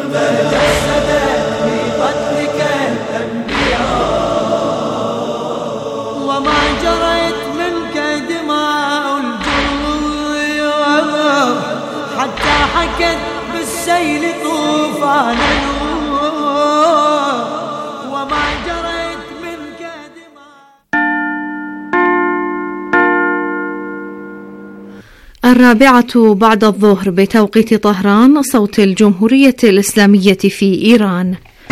تجسدت في قتلك الأنبياء وما جرت منك دماء الجروح حتى حكت بالسيل طوفان نوح وما جرت منك دماء. 4 بعد الظهر بتوقيت طهران، صوت الجمهورية الإسلامية في إيران.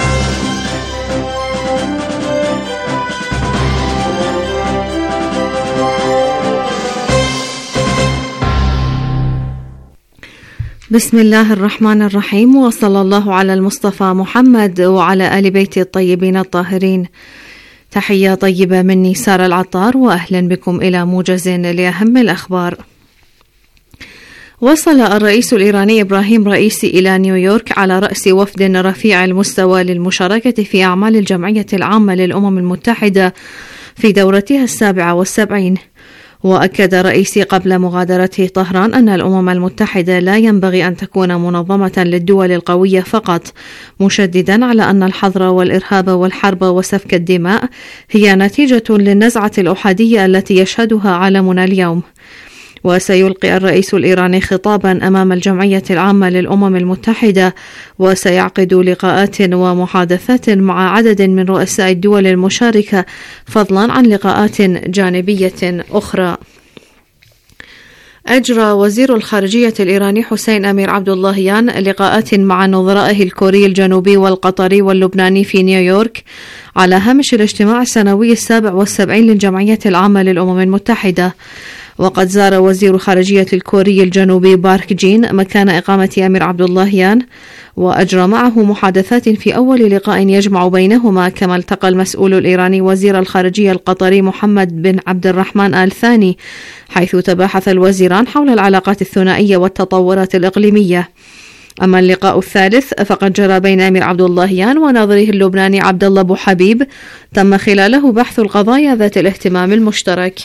بسم الله الرحمن الرحيم، وصلى الله على المصطفى محمد وعلى آل بيت الطيبين الطاهرين. تحية طيبة مني سارة العطار، وأهلا بكم إلى موجز لأهم الأخبار. وصل الرئيس الإيراني إبراهيم رئيسي إلى نيويورك على رأس وفد رفيع المستوى للمشاركة في أعمال الجمعية العامة للأمم المتحدة في دورتها 77. وأكد رئيسي قبل مغادرته طهران أن الأمم المتحدة لا ينبغي أن تكون منظمة للدول القوية فقط، مشددا على أن الحظر والإرهاب والحرب وسفك الدماء هي نتيجة للنزعة الأحادية التي يشهدها عالمنا اليوم. وسيلقي الرئيس الإيراني خطابا أمام الجمعية العامة للأمم المتحدة، وسيعقد لقاءات ومحادثات مع عدد من رؤساء الدول المشاركة، فضلا عن لقاءات جانبية أخرى. أجرى وزير الخارجية الإيراني حسين أمير عبد اللهيان لقاءات مع نظرائه الكوري الجنوبي والقطري واللبناني في نيويورك على هامش الاجتماع السنوي 77 للجمعية العامة للأمم المتحدة. وقد زار وزير خارجية الكوري الجنوبي بارك جين مكان إقامة أمير عبد اللهيان، وأجرى معه محادثات في أول لقاء يجمع بينهما. كما التقى المسؤول الإيراني وزير الخارجية القطري محمد بن عبد الرحمن آل ثاني، حيث تباحث الوزيران حول العلاقات الثنائية والتطورات الإقليمية. أما اللقاء الثالث فقد جرى بين أمير عبد اللهيان ونظيره اللبناني عبد الله أبو حبيب، تم خلاله بحث القضايا ذات الاهتمام المشترك.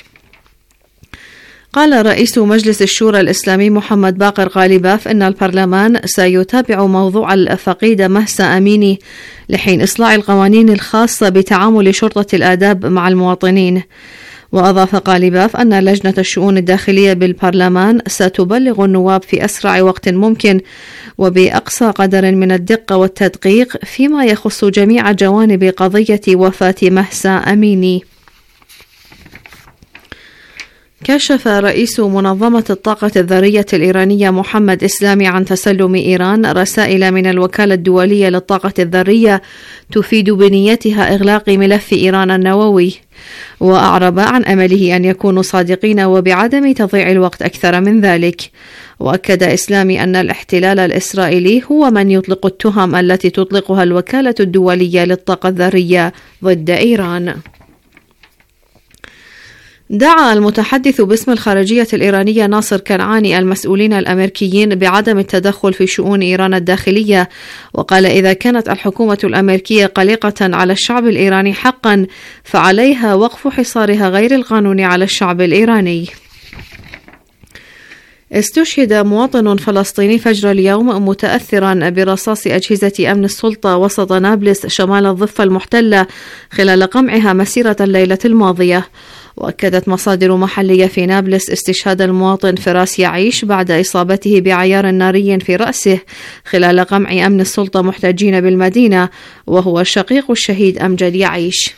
قال رئيس مجلس الشورى الإسلامي محمد باقر غالباف إن البرلمان سيتابع موضوع الفقيدة مهسا أميني لحين إصلاح القوانين الخاصة بتعامل شرطة الآداب مع المواطنين. وأضاف غالباف أن لجنة الشؤون الداخلية بالبرلمان ستبلغ النواب في أسرع وقت ممكن وبأقصى قدر من الدقة والتدقيق فيما يخص جميع جوانب قضية وفاة مهسا أميني. كشف رئيس منظمة الطاقة الذرية الإيرانية محمد إسلامي عن تسلم إيران رسائل من الوكالة الدولية للطاقة الذرية تفيد بنيتها إغلاق ملف إيران النووي، وأعرب عن أمله أن يكونوا صادقين وبعدم تضييع الوقت أكثر من ذلك. وأكد إسلامي أن الاحتلال الإسرائيلي هو من يطلق التهم التي تطلقها الوكالة الدولية للطاقة الذرية ضد إيران. دعا المتحدث باسم الخارجية الإيرانية ناصر كنعاني المسؤولين الأمريكيين بعدم التدخل في شؤون إيران الداخلية، وقال إذا كانت الحكومة الأمريكية قلقة على الشعب الإيراني حقا فعليها وقف حصارها غير القانوني على الشعب الإيراني. استشهد مواطن فلسطيني فجر اليوم متأثرا برصاص أجهزة أمن السلطة وسط نابلس شمال الضفة المحتلة خلال قمعها مسيرة الليلة الماضية. وأكدت مصادر محلية في نابلس استشهاد المواطن فراس يعيش بعد إصابته بعيار ناري في رأسه خلال قمع أمن السلطة محتجين بالمدينة، وهو شقيق الشهيد أمجد يعيش.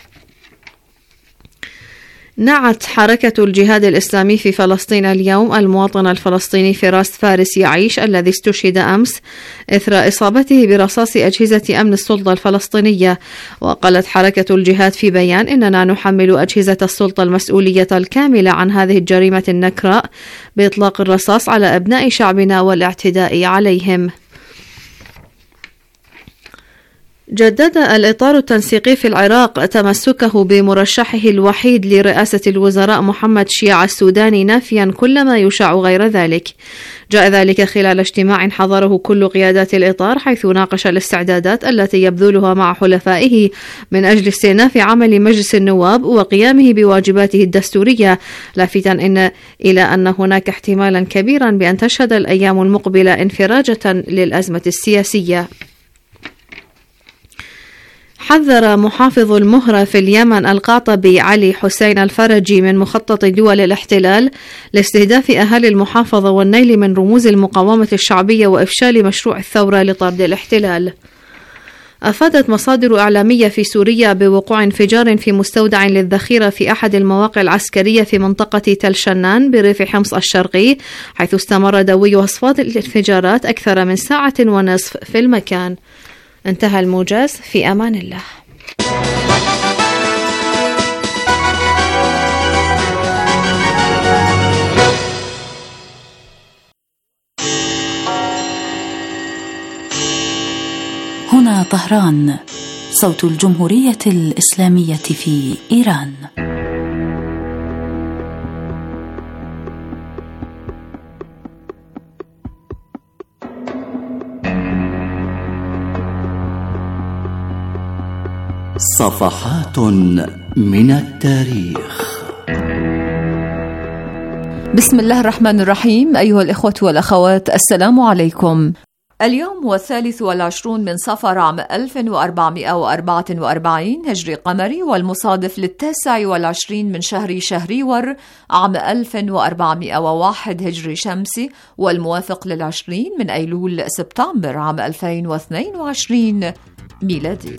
نعت حركة الجهاد الإسلامي في فلسطين اليوم المواطن الفلسطيني فراس فارس يعيش الذي استشهد أمس إثر إصابته برصاص أجهزة أمن السلطة الفلسطينية. وقالت حركة الجهاد في بيان إننا نحمل أجهزة السلطة المسؤولية الكاملة عن هذه الجريمة النكراء بإطلاق الرصاص على أبناء شعبنا والاعتداء عليهم. جدد الإطار التنسيقي في العراق تمسكه بمرشحه الوحيد لرئاسة الوزراء محمد شيع السوداني، نافيا كل ما يشاع غير ذلك. جاء ذلك خلال اجتماع حضره كل قيادات الإطار، حيث ناقش الاستعدادات التي يبذلها مع حلفائه من أجل استئناف عمل مجلس النواب وقيامه بواجباته الدستورية، لافتا إلى أن هناك احتمالا كبيرا بأن تشهد الأيام المقبلة انفراجة للأزمة السياسية. حذر محافظ المهرة في اليمن القاطبي علي حسين الفرجي من مخطط دول الاحتلال لاستهداف أهالي المحافظة والنيل من رموز المقاومة الشعبية وإفشال مشروع الثورة لطرد الاحتلال. أفادت مصادر إعلامية في سوريا بوقوع انفجار في مستودع للذخيرة في أحد المواقع العسكرية في منطقة تل شنان بريف حمص الشرقي، حيث استمر دوي أصوات الانفجارات أكثر من ساعة ونصف في المكان. انتهى الموجز، في أمان الله. هنا طهران، صوت الجمهورية الإسلامية في إيران. صفحات من التاريخ. بسم الله الرحمن الرحيم. أيها الإخوة والأخوات، السلام عليكم. اليوم هو 23 من صفر عام 1444 هجري قمري، والمصادف 29 من شهر شهريور عام 1401 هجري شمسي، والموافق 20 من أيلول سبتمبر عام 2022 ميلادي.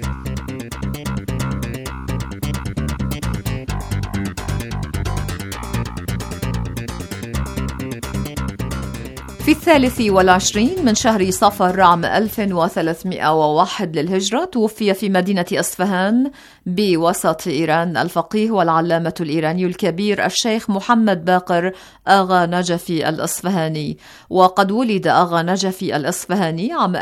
في 23 من شهر صفر عام 1301 للهجرة توفي في مدينة أصفهان بوسط إيران الفقيه والعلامة الإيراني الكبير الشيخ محمد باقر آغا نجفي الأصفهاني. وقد ولد آغا نجفي الأصفهاني عام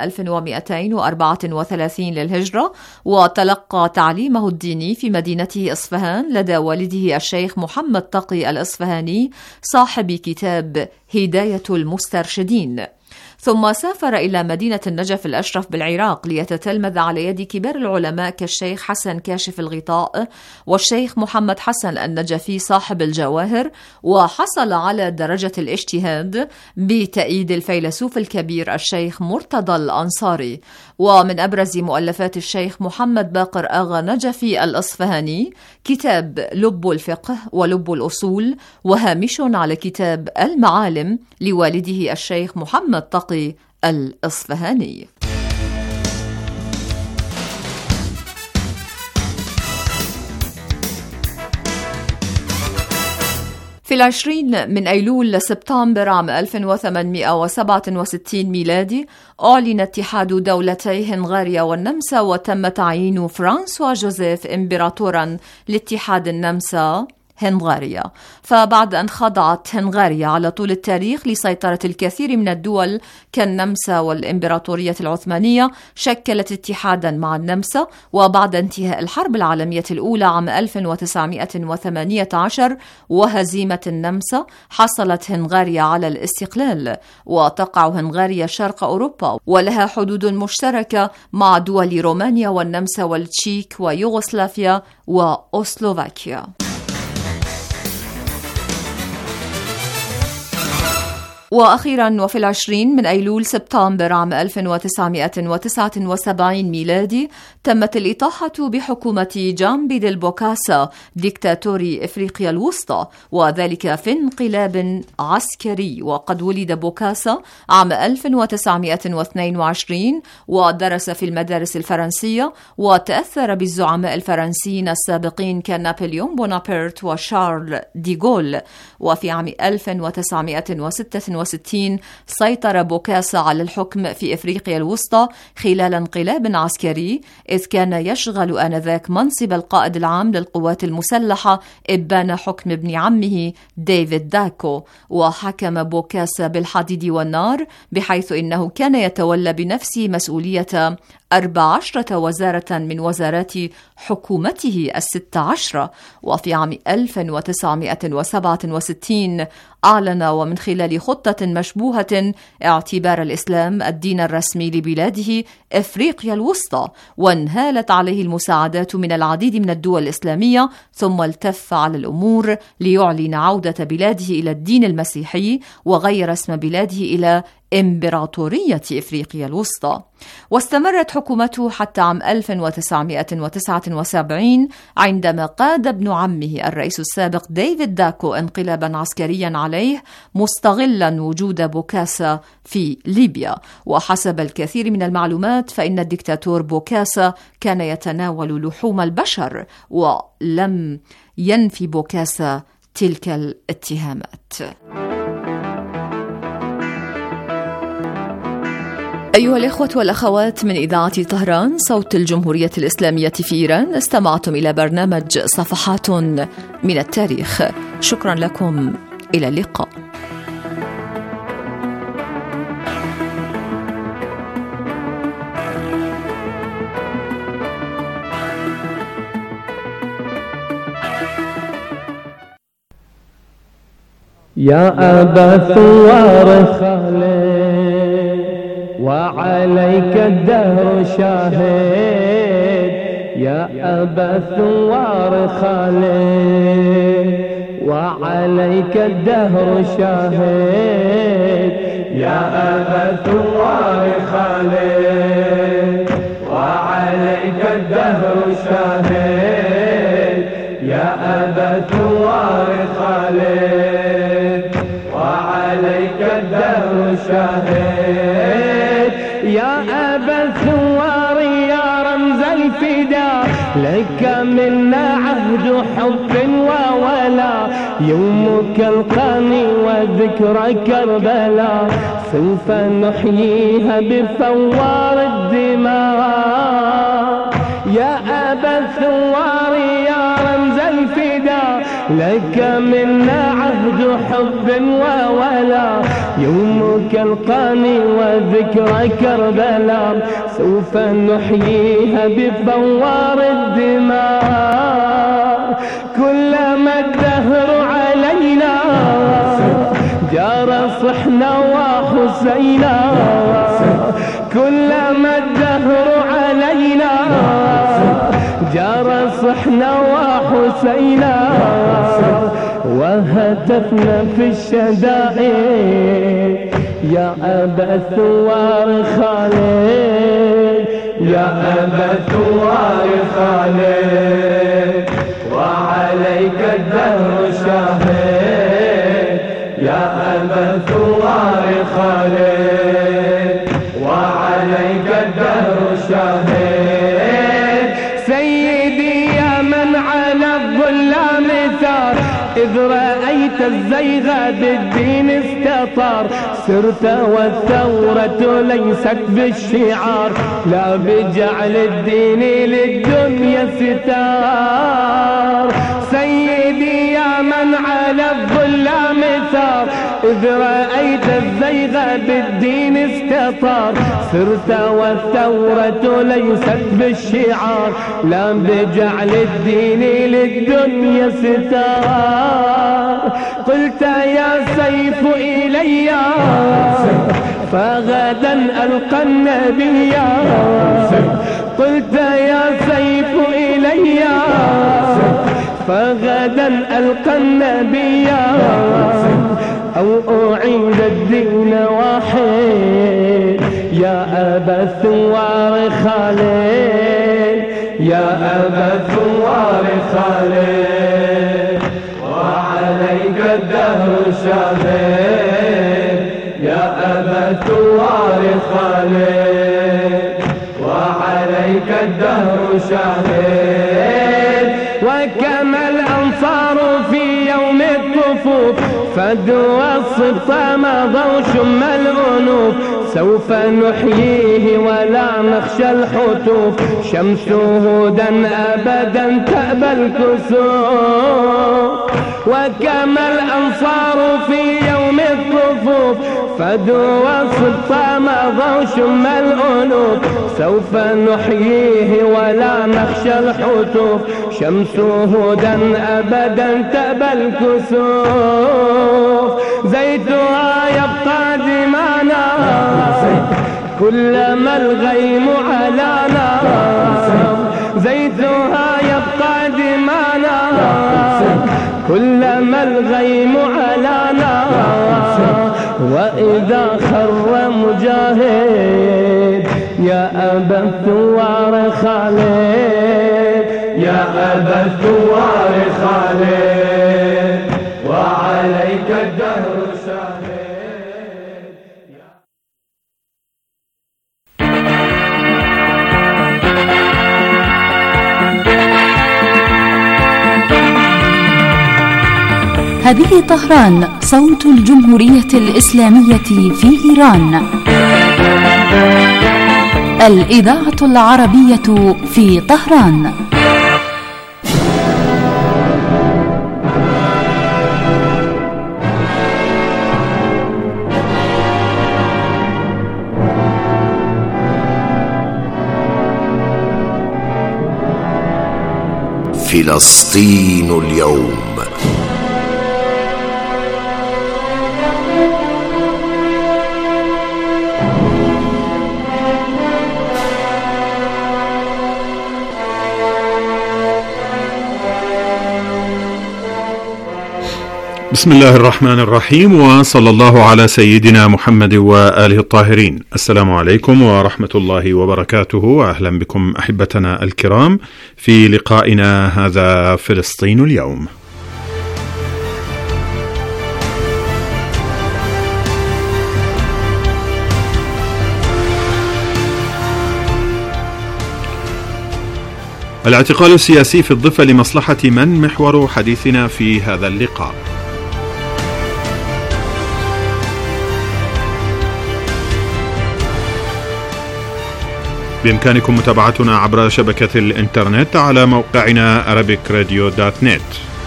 1234 للهجرة، وتلقى تعليمه الديني في مدينته أصفهان لدى والده الشيخ محمد تقي الأصفهاني صاحب كتاب هداية المسترشدين. ثم سافر إلى مدينة النجف الأشرف بالعراق ليتتلمذ على يد كبار العلماء كالشيخ حسن كاشف الغطاء والشيخ محمد حسن النجفي صاحب الجواهر، وحصل على درجة الاجتهاد بتأييد الفيلسوف الكبير الشيخ مرتضى الأنصاري. ومن أبرز مؤلفات الشيخ محمد باقر آغا نجفي الأصفهاني كتاب لب الفقه ولب الأصول، وهامش على كتاب المعالم لوالده الشيخ محمد تقي الأصفهاني. في 20 من أيلول سبتمبر عام 1867 ميلادي أعلن اتحاد دولتي هنغاريا والنمسا، وتم تعيين فرانسوا جوزيف إمبراطورا لاتحاد النمسا هنغاريا. فبعد أن خضعت هنغاريا على طول التاريخ لسيطرة الكثير من الدول كالنمسا والإمبراطورية العثمانية، شكلت اتحادا مع النمسا. وبعد انتهاء الحرب العالمية الأولى عام 1918 وهزيمة النمسا، حصلت هنغاريا على الاستقلال، وتقع هنغاريا شرق أوروبا، ولها حدود مشتركة مع دول رومانيا والنمسا والتشيك ويوغوسلافيا وأوسلوفاكيا. وأخيرا وفي 20 من أيلول سبتمبر عام 1979 ميلادي تمت الإطاحة بحكومة جامبي ديل بوكاسا ديكتاتوري إفريقيا الوسطى، وذلك في انقلاب عسكري. وقد ولد بوكاسا عام 1922 ودرس في المدارس الفرنسية، وتأثر بالزعماء الفرنسيين السابقين كنابليون بونابرت وشارل ديغول. وفي عام 1966 سيطر بوكاسا على الحكم في إفريقيا الوسطى خلال انقلاب عسكري، إذ كان يشغل آنذاك منصب القائد العام للقوات المسلحة إبان حكم ابن عمه ديفيد داكو. وحكم بوكاسا بالحديد والنار، بحيث إنه كان يتولى بنفسه مسؤولية 14 وزارة من وزارات حكومته 16. وفي عام 1967 أعلن ومن خلال خطة مشبوهة اعتبار الإسلام الدين الرسمي لبلاده إفريقيا الوسطى، وانهالت عليه المساعدات من العديد من الدول الإسلامية، ثم التف على الأمور ليعلن عودة بلاده إلى الدين المسيحي، وغير اسم بلاده إلى إمبراطورية إفريقيا الوسطى. واستمرت حكومته حتى عام 1979 عندما قاد ابن عمه الرئيس السابق ديفيد داكو انقلابا عسكريا عليه مستغلا وجود بوكاسا في ليبيا. وحسب الكثير من المعلومات فإن الدكتاتور بوكاسا كان يتناول لحوم البشر، ولم ينفي بوكاسا تلك الاتهامات. أيها الإخوة والأخوات من إذاعة طهران صوت الجمهورية الإسلامية في إيران، استمعتم إلى برنامج صفحات من التاريخ. شكرا لكم، إلى اللقاء. يا أبا ثوار خالد وعليك الدهر شاهد، يا أبا ثوار خالد وعليك الدهر شاهد، يا أبا ثوار خالد وعليك الدهر شاهد، يا أبا ثوار خالد وعليك الدهر شاهد، يا أبا الثوار يا رمز الفداء، لك منا عهد حب وولاء، يومك القاني وذكرى كربلاء، سوف نحييها بفوار الدماء، يا أبا الثوار يا رمز الفداء، لك منا عهد حب وولاء، يومك القاني وذكرى كربلاء، سوف نحييها بفوار الدماء، كلما الدهر علينا جار صحنا وحسينا، كلما الدهر علينا جار صحنا وحسينا، وهتفنا في الشدائد، يا أبا الثوار خالد، يا أبا الثوار خالد وعليك الدهر شاهد، يا أبا الثوار خالد وعليك الدهر شاهد، سيدي يا من على الظلام ثار، إذ رأيت الزيغ بالدين استطار، سرت والثورة ليست بالشعار، لا بجعل الدين للدنيا ستار، سيدي يا من على الظلام ثار، إذ رأيت الزيغ بالدين استطار، سرت والثورة ليست بالشعار، لا بجعل الدين للدنيا ستار، قلت يا سيف إلي فغدا ألقى النبي، قلت يا سيف إلي فغدا ألقى النبي، أو أعيد الدين واحد، يا أبا الثوار خالد، يا أبا الثوار خالد وعليك الدهر شاهد، يا أبا الثوار خالد وعليك الدهر شاهد، وكما الأنصار في يوم الطفوف فدوا الصبط مضوا شم الأنوف، سوف نحييه ولا نخشى الحتوف، شمس هدى أبدا تأبى الكسوف، وكما الأنصار في يوم الطفوف فدوا الصبط مضوا شم الأنوف، سوف نحييه ولا نخشى الحتوف، شمس هدى أبدا تأبى الكسوف، زيتها يبقى دمانا كلما الغيم علانا، زيتها يبقى دمانا كلما الغيم علانا، وإذا خر الثوار خالد يا أبا الثوار خالد وعليك الدهر شاهد. هذه طهران صوت الجمهورية الإسلامية في إيران. الإذاعة العربية في طهران. فلسطين اليوم. بسم الله الرحمن الرحيم، وصلى الله على سيدنا محمد وآله الطاهرين. السلام عليكم ورحمة الله وبركاته، أهلا بكم أحبتنا الكرام في لقائنا هذا فلسطين اليوم. الاعتقال السياسي في الضفة لمصلحة من؟ محور حديثنا في هذا اللقاء. بإمكانكم متابعتنا عبر شبكة الإنترنت على موقعنا arabicradio.net.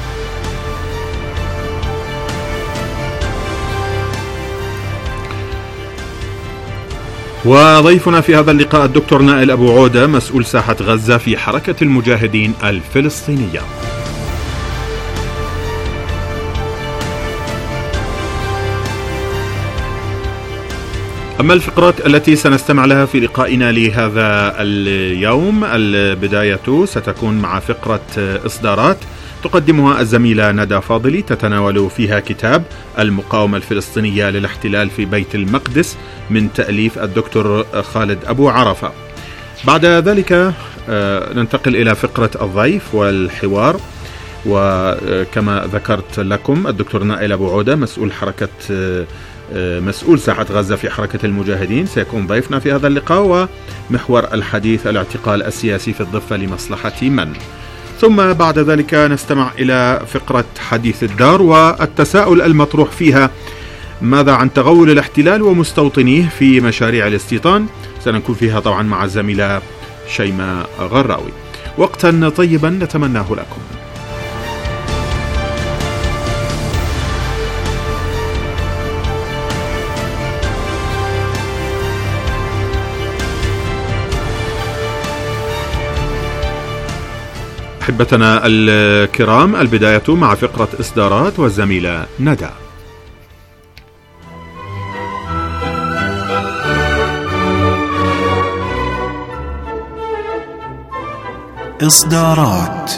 وضيفنا في هذا اللقاء الدكتور نائل أبو عودة، مسؤول ساحة غزة في حركة المجاهدين الفلسطينية. أما الفقرات التي سنستمع لها في لقائنا لهذا اليوم، البداية ستكون مع فقرة إصدارات تقدمها الزميلة ندى فاضلي، تتناول فيها كتاب المقاومة الفلسطينية للاحتلال في بيت المقدس من تأليف الدكتور خالد أبو عرفة. بعد ذلك ننتقل إلى فقرة الضيف والحوار، وكما ذكرت لكم الدكتور نائل أبو عودة مسؤول ساحة غزة في حركة المجاهدين سيكون ضيفنا في هذا اللقاء، ومحور الحديث الاعتقال السياسي في الضفة لمصلحة من؟ ثم بعد ذلك نستمع إلى فقرة حديث الدار والتساؤل المطروح فيها: ماذا عن تغول الاحتلال ومستوطنيه في مشاريع الاستيطان؟ سنكون فيها طبعا مع الزميلة شيماء غراوي. وقتا طيبا نتمناه لكم. أحبتنا الكرام، البداية مع فقرة إصدارات والزميلة ندى. إصدارات.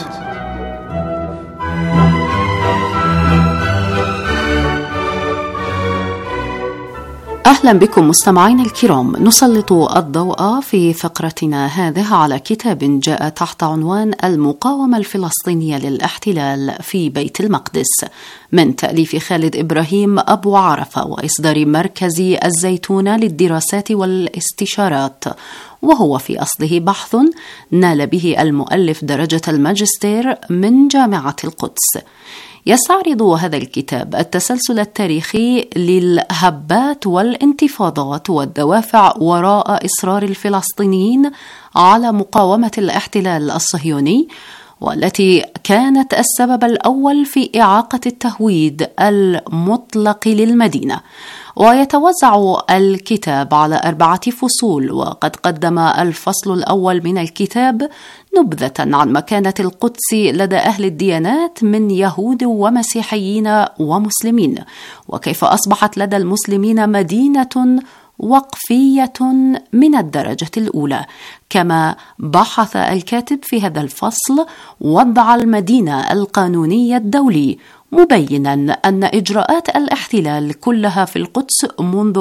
أهلا بكم مستمعين الكرام. نسلط الضوء في فقرتنا هذه على كتاب جاء تحت عنوان المقاومة الفلسطينية للاحتلال في بيت المقدس من تأليف خالد إبراهيم أبو عرفة وإصدار مركز الزيتونة للدراسات والاستشارات، وهو في أصله بحث نال به المؤلف درجة الماجستير من جامعة القدس. يستعرض هذا الكتاب التسلسل التاريخي للهبات والانتفاضات والدوافع وراء إصرار الفلسطينيين على مقاومة الاحتلال الصهيوني، والتي كانت السبب الأول في إعاقة التهويد المطلق للمدينة. ويتوزع الكتاب على 4 فصول، وقد قدم الفصل الأول من الكتاب نبذة عن مكانة القدس لدى أهل الديانات من يهود ومسيحيين ومسلمين، وكيف أصبحت لدى المسلمين مدينة وقفية من الدرجة الأولى. كما بحث الكاتب في هذا الفصل وضع المدينة القانوني الدولي، مبينا أن إجراءات الاحتلال كلها في القدس منذ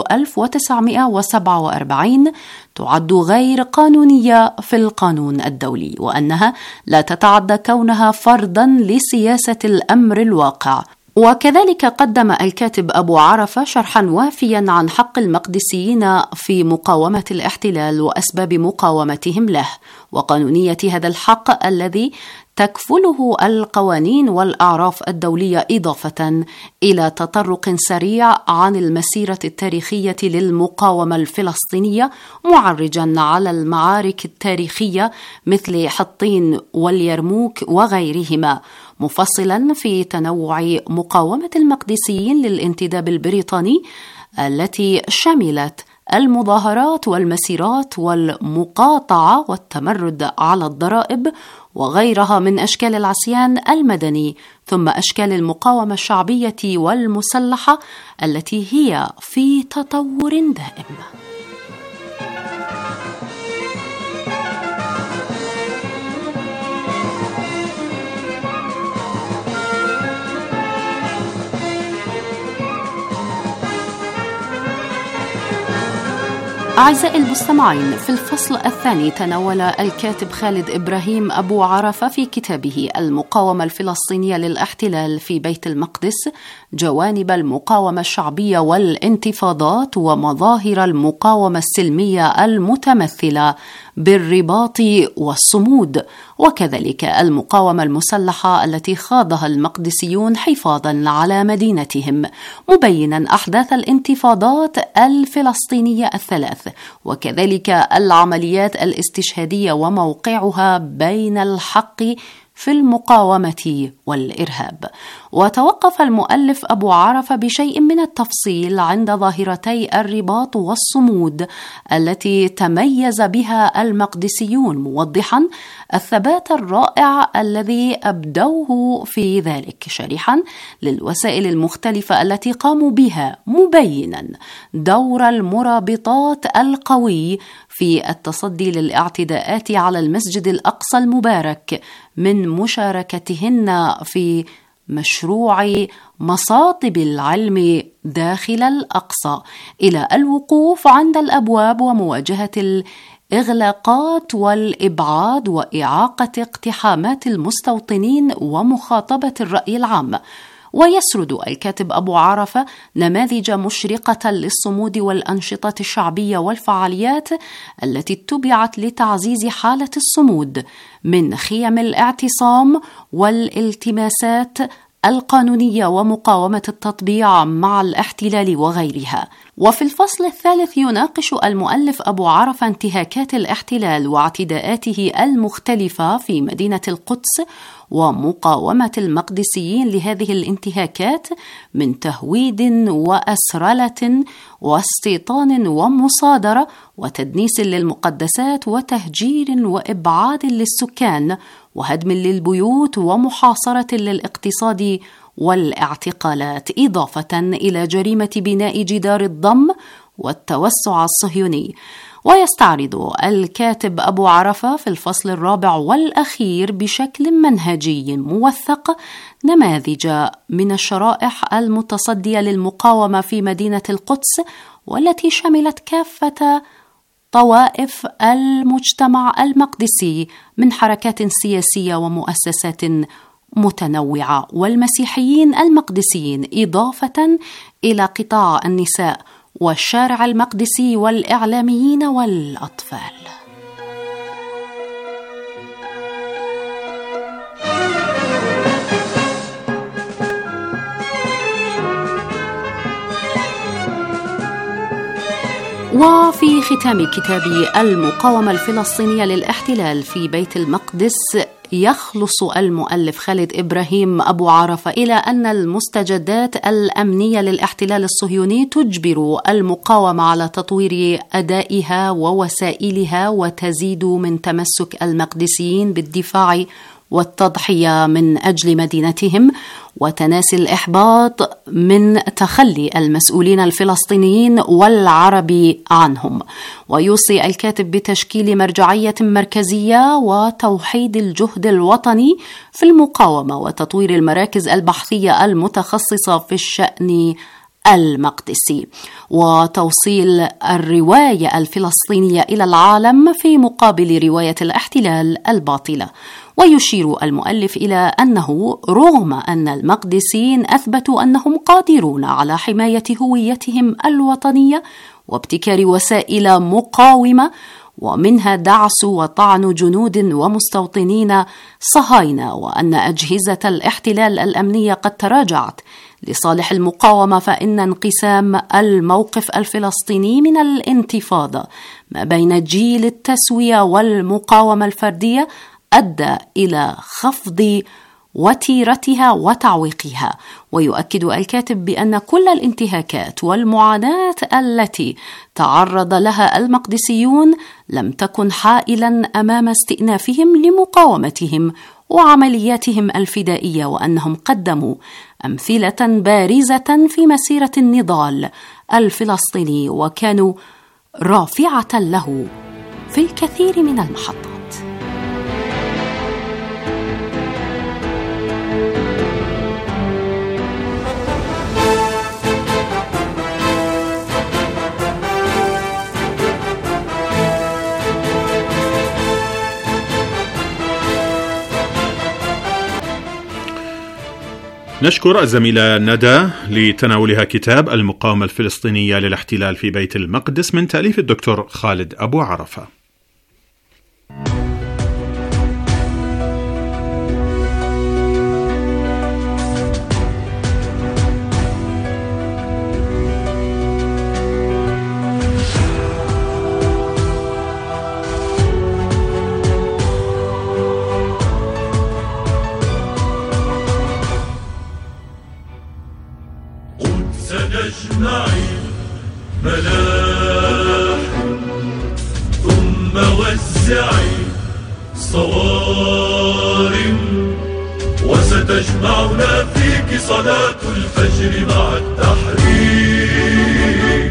1947 تعد غير قانونية في القانون الدولي، وأنها لا تتعدى كونها فرضا لسياسة الأمر الواقع. وكذلك قدم الكاتب أبو عرفة شرحا وافيا عن حق المقدسيين في مقاومة الاحتلال وأسباب مقاومتهم له، وقانونية هذا الحق الذي تكفله القوانين والأعراف الدولية، إضافة إلى تطرق سريع عن المسيرة التاريخية للمقاومة الفلسطينية، معرجا على المعارك التاريخية مثل حطين واليرموك وغيرهما، مفصلا في تنوع مقاومة المقدسيين للانتداب البريطاني التي شملت المظاهرات والمسيرات والمقاطعة والتمرد على الضرائب وغيرها من أشكال العصيان المدني، ثم أشكال المقاومة الشعبية والمسلحة التي هي في تطور دائم. أعزائي المستمعين، في الفصل الثاني تناول الكاتب خالد إبراهيم أبو عرفة في كتابه المقاومة الفلسطينية للاحتلال في بيت المقدس جوانب المقاومة الشعبية والانتفاضات ومظاهر المقاومة السلمية المتمثلة بالرباط والصمود، وكذلك المقاومة المسلحة التي خاضها المقدسيون حفاظا على مدينتهم، مبينا أحداث الانتفاضات الفلسطينية الثلاث، وكذلك العمليات الاستشهادية وموقعها بين الحق في المقاومة والإرهاب. وتوقف المؤلف أبو عرفة بشيء من التفصيل عند ظاهرتي الرباط والصمود التي تميز بها المقدسيون، موضحا الثبات الرائع الذي أبدوه في ذلك، شارحا للوسائل المختلفة التي قاموا بها، مبينا دور المرابطات القوي في التصدي للاعتداءات على المسجد الأقصى المبارك، من مشاركتهن في مشروع مصاطب العلم داخل الأقصى إلى الوقوف عند الأبواب ومواجهة الإغلاقات والإبعاد وإعاقة اقتحامات المستوطنين ومخاطبة الرأي العام. ويسرد الكاتب أبو عرفة نماذج مشرقة للصمود والأنشطة الشعبية والفعاليات التي اتبعت لتعزيز حالة الصمود، من خيم الاعتصام والالتماسات القانونية ومقاومة التطبيع مع الاحتلال وغيرها. وفي الفصل الثالث يناقش المؤلف أبو عرفة انتهاكات الاحتلال واعتداءاته المختلفة في مدينة القدس ومقاومة المقدسيين لهذه الانتهاكات من تهويد وأسرلة واستيطان ومصادرة وتدنيس للمقدسات وتهجير وإبعاد للسكان وهدم للبيوت ومحاصرة للاقتصاد والاعتقالات، إضافة إلى جريمة بناء جدار الضم والتوسع الصهيوني. ويستعرض الكاتب أبو عرفة في الفصل الرابع والأخير بشكل منهجي موثق نماذج من الشرائح المتصدية للمقاومة في مدينة القدس، والتي شملت كافة طوائف المجتمع المقدسي من حركات سياسية ومؤسسات متنوعة، والمسيحيين المقدسيين، إضافة إلى قطاع النساء والشارع المقدسي والإعلاميين والأطفال. وفي ختام كتاب المقاومة الفلسطينية للاحتلال في بيت المقدس يخلص المؤلف خالد إبراهيم أبو عرفة إلى أن المستجدات الأمنية للاحتلال الصهيوني تجبر المقاومة على تطوير أدائها ووسائلها، وتزيد من تمسك المقدسيين بالدفاع والتضحية من أجل مدينتهم وتناسي الإحباط من تخلي المسؤولين الفلسطينيين والعرب عنهم. ويوصي الكاتب بتشكيل مرجعية مركزية وتوحيد الجهد الوطني في المقاومة وتطوير المراكز البحثية المتخصصة في الشأن المقدسي، وتوصيل الرواية الفلسطينية إلى العالم في مقابل رواية الاحتلال الباطلة. ويشير المؤلف إلى أنه رغم أن المقدسيين أثبتوا أنهم قادرون على حماية هويتهم الوطنية وابتكار وسائل مقاومة ومنها دعس وطعن جنود ومستوطنين صهاينة، وأن أجهزة الاحتلال الأمنية قد تراجعت لصالح المقاومة، فإن انقسام الموقف الفلسطيني من الانتفاضة ما بين جيل التسوية والمقاومة الفردية أدى إلى خفض وتيرتها وتعويقها. ويؤكد الكاتب بأن كل الانتهاكات والمعاناة التي تعرض لها المقدسيون لم تكن حائلا أمام استئنافهم لمقاومتهم وعملياتهم الفدائية، وأنهم قدموا أمثلة بارزة في مسيرة النضال الفلسطيني وكانوا رافعة له في الكثير من المحطات. نشكر الزميلة ندى لتناولها كتاب المقاومة الفلسطينية للاحتلال في بيت المقدس من تأليف الدكتور خالد أبو عرفة. سنجمعي ملاح ثم وزعي صوارم وستجمعنا فيك صلاة الفجر مع التحرير.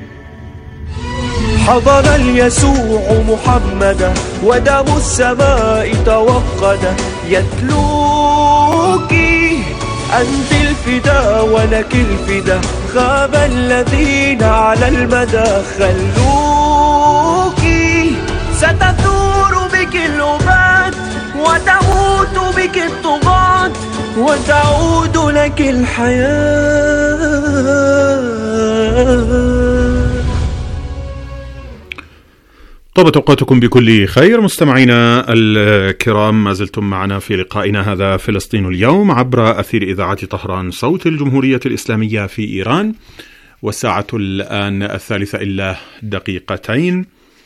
حضن اليسوع محمدا ودم السماء توقد يتلوك أنت الفدا ولك الفدا خاب الذين على المدى خلوك ستثور بك الأمات وتموت بك الطغاة وتعود لك الحياة. طابت أوقاتكم بكل خير مستمعينا الكرام، ما زلتم معنا في لقائنا هذا فلسطين اليوم عبر أثير إذاعة طهران صوت الجمهورية الإسلامية في إيران، والساعة الآن 3:02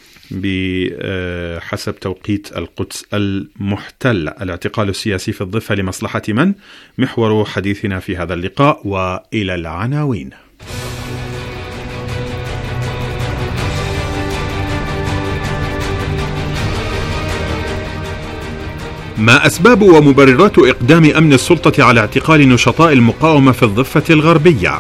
بحسب توقيت القدس المحتل. الاعتقال السياسي في الضفة لمصلحة من؟ محور حديثنا في هذا اللقاء، وإلى العناوين. ما أسباب ومبررات إقدام أمن السلطة على اعتقال نشطاء المقاومة في الضفة الغربية؟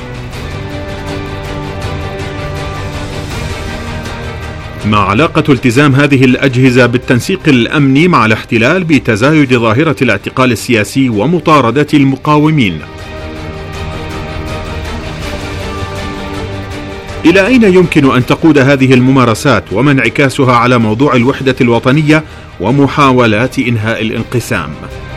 ما علاقة التزام هذه الأجهزة بالتنسيق الأمني مع الاحتلال بتزايد ظاهرة الاعتقال السياسي ومطاردة المقاومين؟ إلى أين يمكن أن تقود هذه الممارسات، وما انعكاسها على موضوع الوحدة الوطنية ومحاولات إنهاء الانقسام؟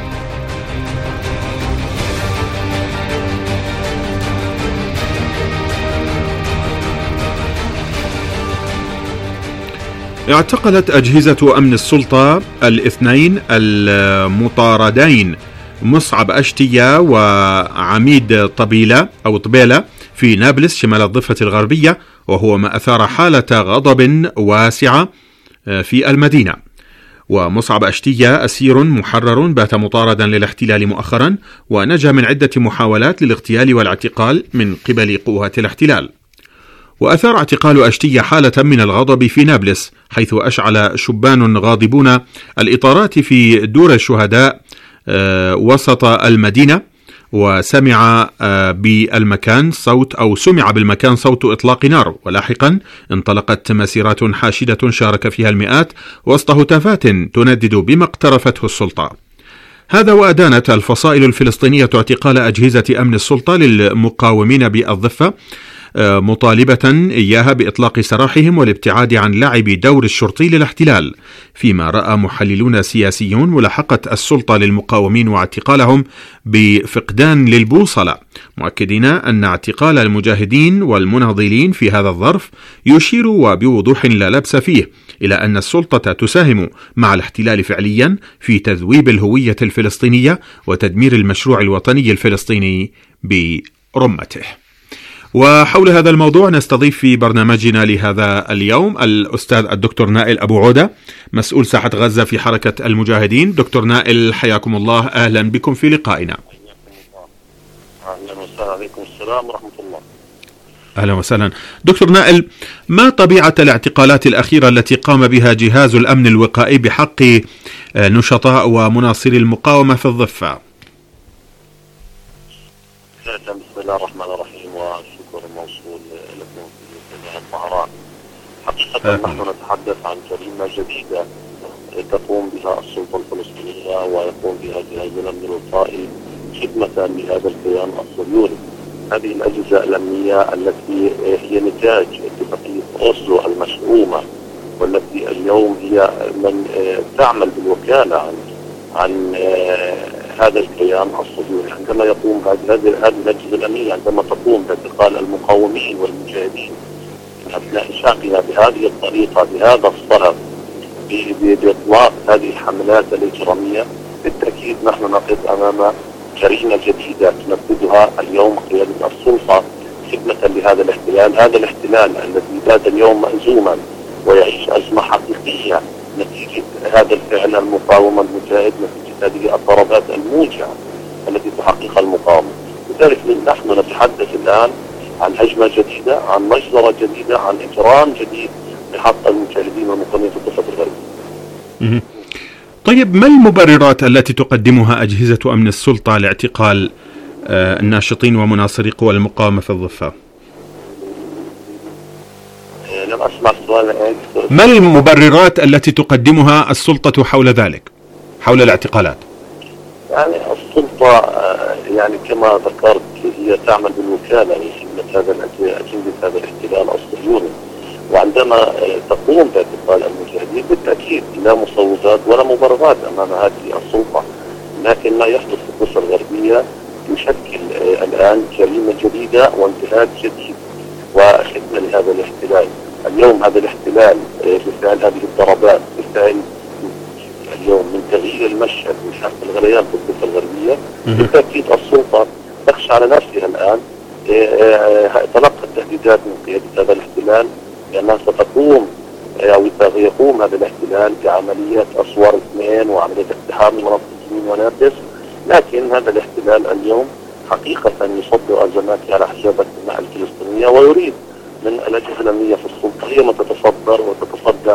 اعتقلت أجهزة أمن السلطة الاثنين المطاردين مصعب أشتية وعميد طبيلة في نابلس شمال الضفة الغربية، وهو ما أثار حالة غضب واسعة في المدينة. ومصعب أشتية أسير محرر بات مطاردا للاحتلال مؤخرا، ونجا من عدة محاولات للاغتيال والاعتقال من قبل قوات الاحتلال. وأثار اعتقال أشتية حالة من الغضب في نابلس، حيث أشعل شبان غاضبون الإطارات في دور الشهداء وسط المدينة، وسمع بالمكان صوت إطلاق نار، ولاحقا انطلقت مسيرات حاشدة شارك فيها المئات وسط هتافات تندد بما اقترفته السلطة. هذا وأدانت الفصائل الفلسطينية اعتقال أجهزة أمن السلطة للمقاومين بالضفة، مطالبة إياها بإطلاق سراحهم والابتعاد عن لعب دور الشرطي للاحتلال، فيما رأى محللون سياسيون ملاحقة السلطة للمقاومين واعتقالهم بفقدان للبوصلة، مؤكدين أن اعتقال المجاهدين والمناضلين في هذا الظرف يشير وبوضوح لا لبس فيه إلى أن السلطة تساهم مع الاحتلال فعليا في تذويب الهوية الفلسطينية وتدمير المشروع الوطني الفلسطيني برمته. وحول هذا الموضوع نستضيف في برنامجنا لهذا اليوم الأستاذ الدكتور نائل أبو عودة، مسؤول ساحة غزة في حركة المجاهدين. دكتور نائل، حياكم الله، أهلا بكم في لقائنا. أهلا وسهلا، عليكم السلام ورحمة الله. أهلا وسهلا. دكتور نائل، ما طبيعة الاعتقالات الأخيرة التي قام بها جهاز الأمن الوقائي بحق نشطاء ومناصري المقاومة في الضفة؟ بسم الله الرحمن الرحيم، والشكر الموصول لكم في هذه المهارات. حقيقة نحن نتحدث عن جريمة جديدة تقوم بها السلطة الفلسطينية ويقوم بها جهاز الأمن الوقائي خدمة لهذا الكيان الصهيوني. هذه الأجهزة الأمنية التي هي نتاج اتفاقية أوسلو المشؤومة، والتي اليوم هي من تعمل بالوكالة عن هذا الكيان الصهيوني. عندما يقوم هذه الأجهزة الأمنية عندما تقوم باعتقال المقاومين والمجاهدين من أثناء شعبنا بهذه الطريقة بهذا الصهر بإطلاق هذه الحملات الإجرامية، بالتأكيد نحن نقف أمام جريمة جديدة تنفذها اليوم قيادة السلطة خدمة لهذا الاحتلال. هذا الاحتلال الذي بات اليوم مأزوما ويعيش أزمة حقيقية نتيجة هذا الفعل المقاومة المجاهد، نتيجة هذه الضربات الموجعة التي تحققها المقاومة. لذلك نحن نتحدث الآن عن هجمة جديدة، عن مجزرة جديدة، عن إجرام جديد بحق المجاهدين والمقاومين في الضفة الغربية. طيب، ما المبررات التي تقدمها أجهزة أمن السلطة لاعتقال الناشطين ومناصري قوى المقاومة في الضفة؟ لم أسمع السؤال. ما المبررات التي تقدمها السلطة حول ذلك، حول الاعتقالات؟ يعني السلطة يعني كما ذكرت هي تعمل بالوكالة لخدمة أجندة هذا الاحتلال الصهيوني، وعندما تقوم باعتقال المجاهدين بالتأكيد لا مصوتات ولا مبررات أمام هذه السلطة. لكن ما يحدث في الضفة الغربية يشكل الآن جريمة جديدة وانتهاك جديد وخدمة لهذا الاحتلال. اليوم هذا الاحتلال بفعل هذه الضربات، بفعل اليوم من تغيير المشهد من حرب الغليان في الضفة الغربية، بالتأكيد السلطة تخشى على نفسها الآن. تلقت تهديدات من قيادة هذا الاحتلال بأنها ستقوم أو يقوم هذا الاحتلال بعملية أسوار 2 وعملية اقتحام مناطق سنين ونابلس. لكن هذا الاحتلال اليوم حقيقة يصدر أزماته على حساب الدماء الفلسطينية، ويريد من الأجهزة الأمنية في السلطة هي من تتصدر وتتصدى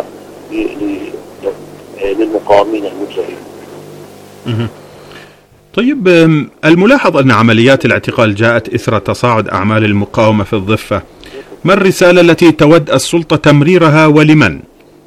للمقاومين المجاهدين. طيب، الملاحظ أن عمليات الاعتقال جاءت إثر تصاعد أعمال المقاومة في الضفة. ما الرسالة التي تود السلطة تمريرها ولمن؟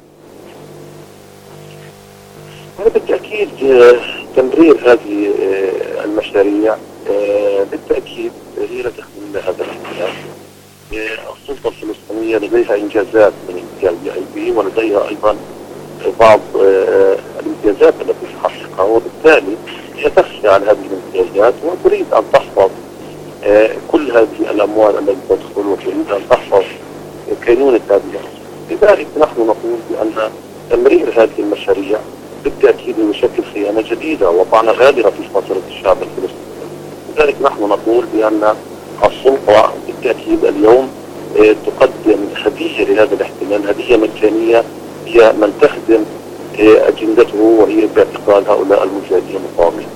بالتأكيد تمرير هذه المشاريع بالتأكيد هي لا تخدم هذا الاحتلال. السلطة الفلسطينية لديها إنجازات من الجي ولديها أيضا بعض الإنجازات التي تحققها، وبالتالي هي تخشى على هذه الإنجازات وتريد أن تحفظ كل هذه الأموال التي تدخل، وتريد أن تحفظ كينونة هذه الأموال. لذلك نحن نقول بأن تمرير هذه المشاريع بالتأكيد يشكل خيانة جديدة وطعنة غادرة في فترة الشعب الفلسطيني. لذلك نحن نقول بأن السلطة بالتأكيد اليوم تقدم هدية لهذا الاحتلال، هدية مجانية هي من تخدم أجندته وهي باعتقال هؤلاء المجاهدين المقاومين.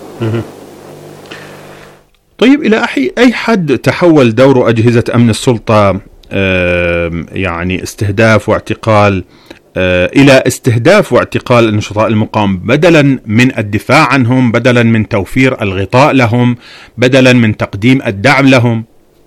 طيب، إلى أي حد تحول دور أجهزة أمن السلطة يعني استهداف واعتقال إلى استهداف واعتقال نشطاء المقاومة، بدلا من الدفاع عنهم، بدلا من توفير الغطاء لهم، بدلا من تقديم الدعم لهم؟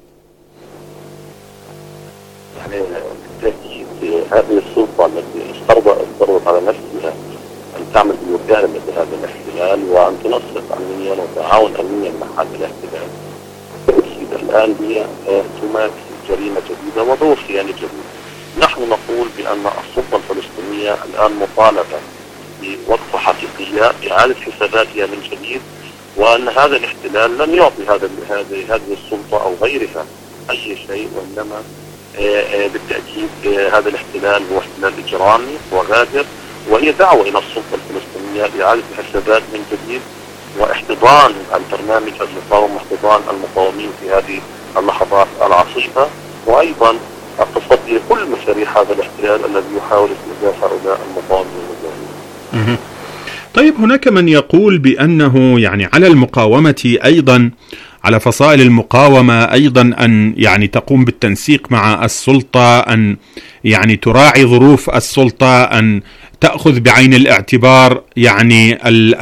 يعني بالتأكيد هذه السلطة التي افترضت على نفسها أن تعمل بوكالة مثل هذا الاحتلال وأن تنسق أمنيا وتعاون أمنيا مع هذا الاحتلال، بالتأكيد الآن هي تمارس جريمة جديدة ودور خيانة جديد. نحن نقول بأن السلطة الفلسطينية الآن مطالبة بوقفة حقيقية إعادة حساباتها من جديد، وأن هذا الاحتلال لم يعطي هذه السلطة أو غيرها أي شيء، وإنما بالتأكيد هذا الاحتلال هو احتلال إجرامي وغادر، وهي دعوة إلى السلطة الفلسطينية لإعادة الحسابات من جديد واحتضان البرنامج المقاوم واحتضان المقاومين في هذه اللحظات العصيبة، وأيضا التصدي لكل مشاريع هذا الاحتلال الذي يحاول استهداف هؤلاء المقاومين المجاهدين. طيب، هناك من يقول بأنه يعني على المقاومة أيضا، على فصائل المقاومة أيضا أن يعني تقوم بالتنسيق مع السلطة، أن يعني تراعي ظروف السلطة، أن تأخذ بعين الاعتبار يعني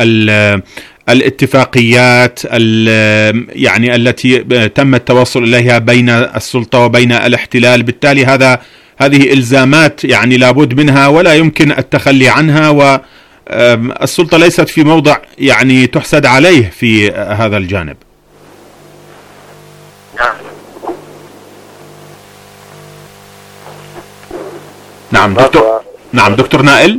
الاتفاقيات يعني التي تم التوصل إليها بين السلطة وبين الاحتلال. بالتالي هذه إلزامات يعني لابد منها ولا يمكن التخلي عنها، والسلطة ليست في موضع يعني تحسد عليه في هذا الجانب. نعم دكتور نائل.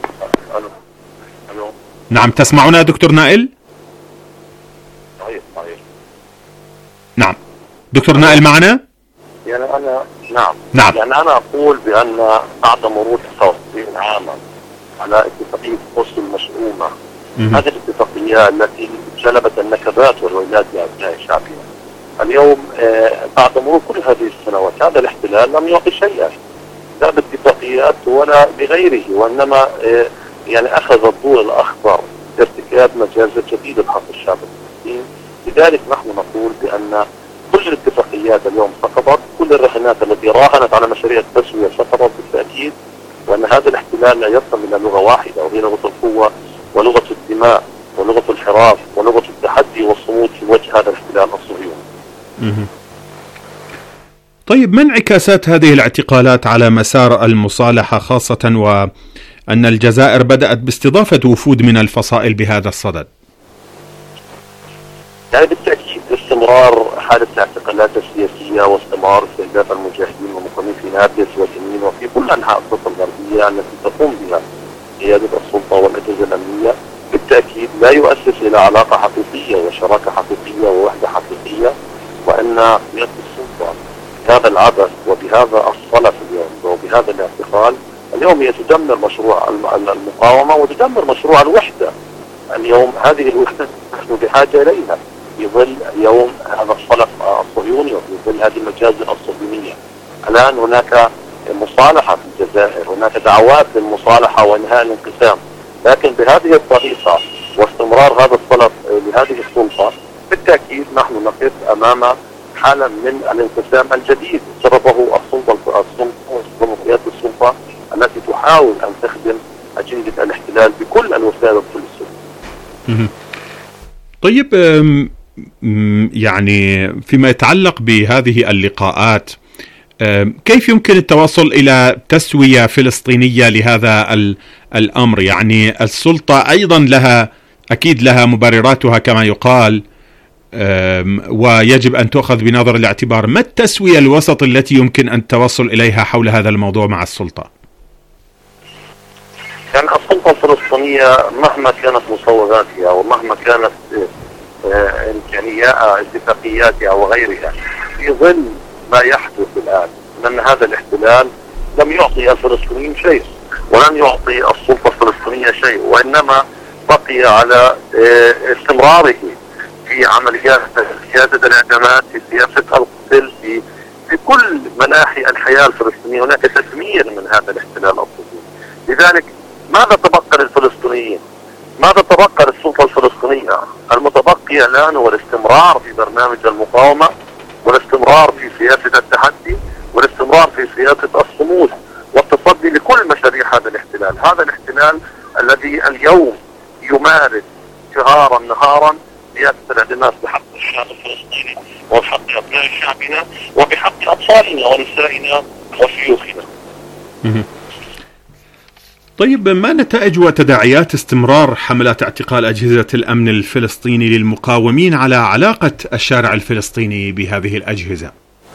نعم، تسمعنا دكتور نائل؟ صحيح. نعم دكتور نائل معنا؟ يعني أنا نعم يعني أنا أقول بأن بعد مرور 69 عاما على اتفاقية أوسلو المشؤومة، هذه الاتفاقية التي جلبت النكبات والويلات لأبناء شعبنا، اليوم بعد مرور كل هذه السنوات هذا الاحتلال لم يعطي شيئا، لا باتفاقيات ولا بغيره، وإنما يعني أخذ الضوء الأخضر لارتكاب مجازر جديدة بحق الشعب الفلسطيني. لذلك نحن نقول بأن كل الاتفاقيات اليوم سقطت، كل الرهانات التي راهنت على مشاريع التسوية سقطت بالتأكيد، وأن هذا الاحتلال لا يصل إلى لغة واحدة، وهي لغة القوة ولغة الدماء ولغة الحراك ولغة التحدي والصمود في وجه هذا الاحتلال الصهيوني. طيب، ما انعكاسات هذه الاعتقالات على مسار المصالحة، خاصة وأن الجزائر بدأت باستضافة وفود من الفصائل بهذا الصدد؟ يعني بالتأكيد استمرار حالة الاعتقالات السياسية واستمرار استهداف المجاهدين والمقيمين في نابلس وجنين وفي كل أنحاء الضفة الغربية التي تقوم بها قيادة السلطة والأجهزة الأمنية بالتأكيد لا يؤسس إلى علاقة حقيقية وشراكة حقيقية ووحدة حقيقية، وأن قيادة السلطة بهذا العبث وبهذا الصلف اليوم وبهذا الاعتقال اليوم هي تدمر مشروع المقاومة وتدمر مشروع الوحدة. اليوم هذه الوحدة نحن بحاجة إليها في ظل اليوم هذا الصلف الصهيوني وفي ظل هذه المجازر الصهيونية. الآن هناك مصالحة في الجزائر، هناك دعوات للمصالحة وإنهاء الانقسام، لكن بهذه الطريقة واستمرار هذا الصلف لهذه السلطة بالتأكيد نحن نقف أمام حالة من الانقسام الجديد سببه السلطة وقيادة السلطة التي تحاول أن تخدم أجندة الاحتلال بكل الوسائل وبكل السبل. طيب، يعني فيما يتعلق بهذه اللقاءات، كيف يمكن التوصل إلى تسوية فلسطينية لهذا الأمر؟ يعني السلطة أيضا أكيد لها مبرراتها كما يقال، ويجب أن تأخذ بنظر الاعتبار. ما التسوية الوسط التي يمكن أن توصل إليها حول هذا الموضوع مع السلطة؟ يعني السلطة الفلسطينية مهما كانت مصوغاتها ومهما كانت إمكانياتها اتفاقياتها وغيرها في ظل ما يحدث الآن، لأن هذا الاحتلال لم يعطي الفلسطينيين شيء ولن يعطي السلطة الفلسطينية شيء، وإنما بقي على استمراره في عمليات سياسة الإعدامات، في سياسة القتل، في كل مناحي الحياة الفلسطينية. هناك تدمير من هذا الاحتلال الصهيوني. لذلك ماذا تبقى للفلسطينيين؟ ماذا تبقى للسلطة الفلسطينية؟ المتبقي الآن هو الاستمرار في برنامج المقاومة والاستمرار في سياسة التحدي والاستمرار الاستمرار في سياسة الصمود والتصدي لكل مشاريع هذا الاحتلال. هذا الاحتلال الذي اليوم يمارس جهارا نهارا سياسة الانغماس بحق الشعب الفلسطيني وبحق أبناء شعبنا وبحق أطفالنا ونسائنا وشيوخنا. طيب، ما نتائج وتداعيات استمرار حملات اعتقال أجهزة الأمن الفلسطيني للمقاومين على علاقة الشارع الفلسطيني بهذه الأجهزة؟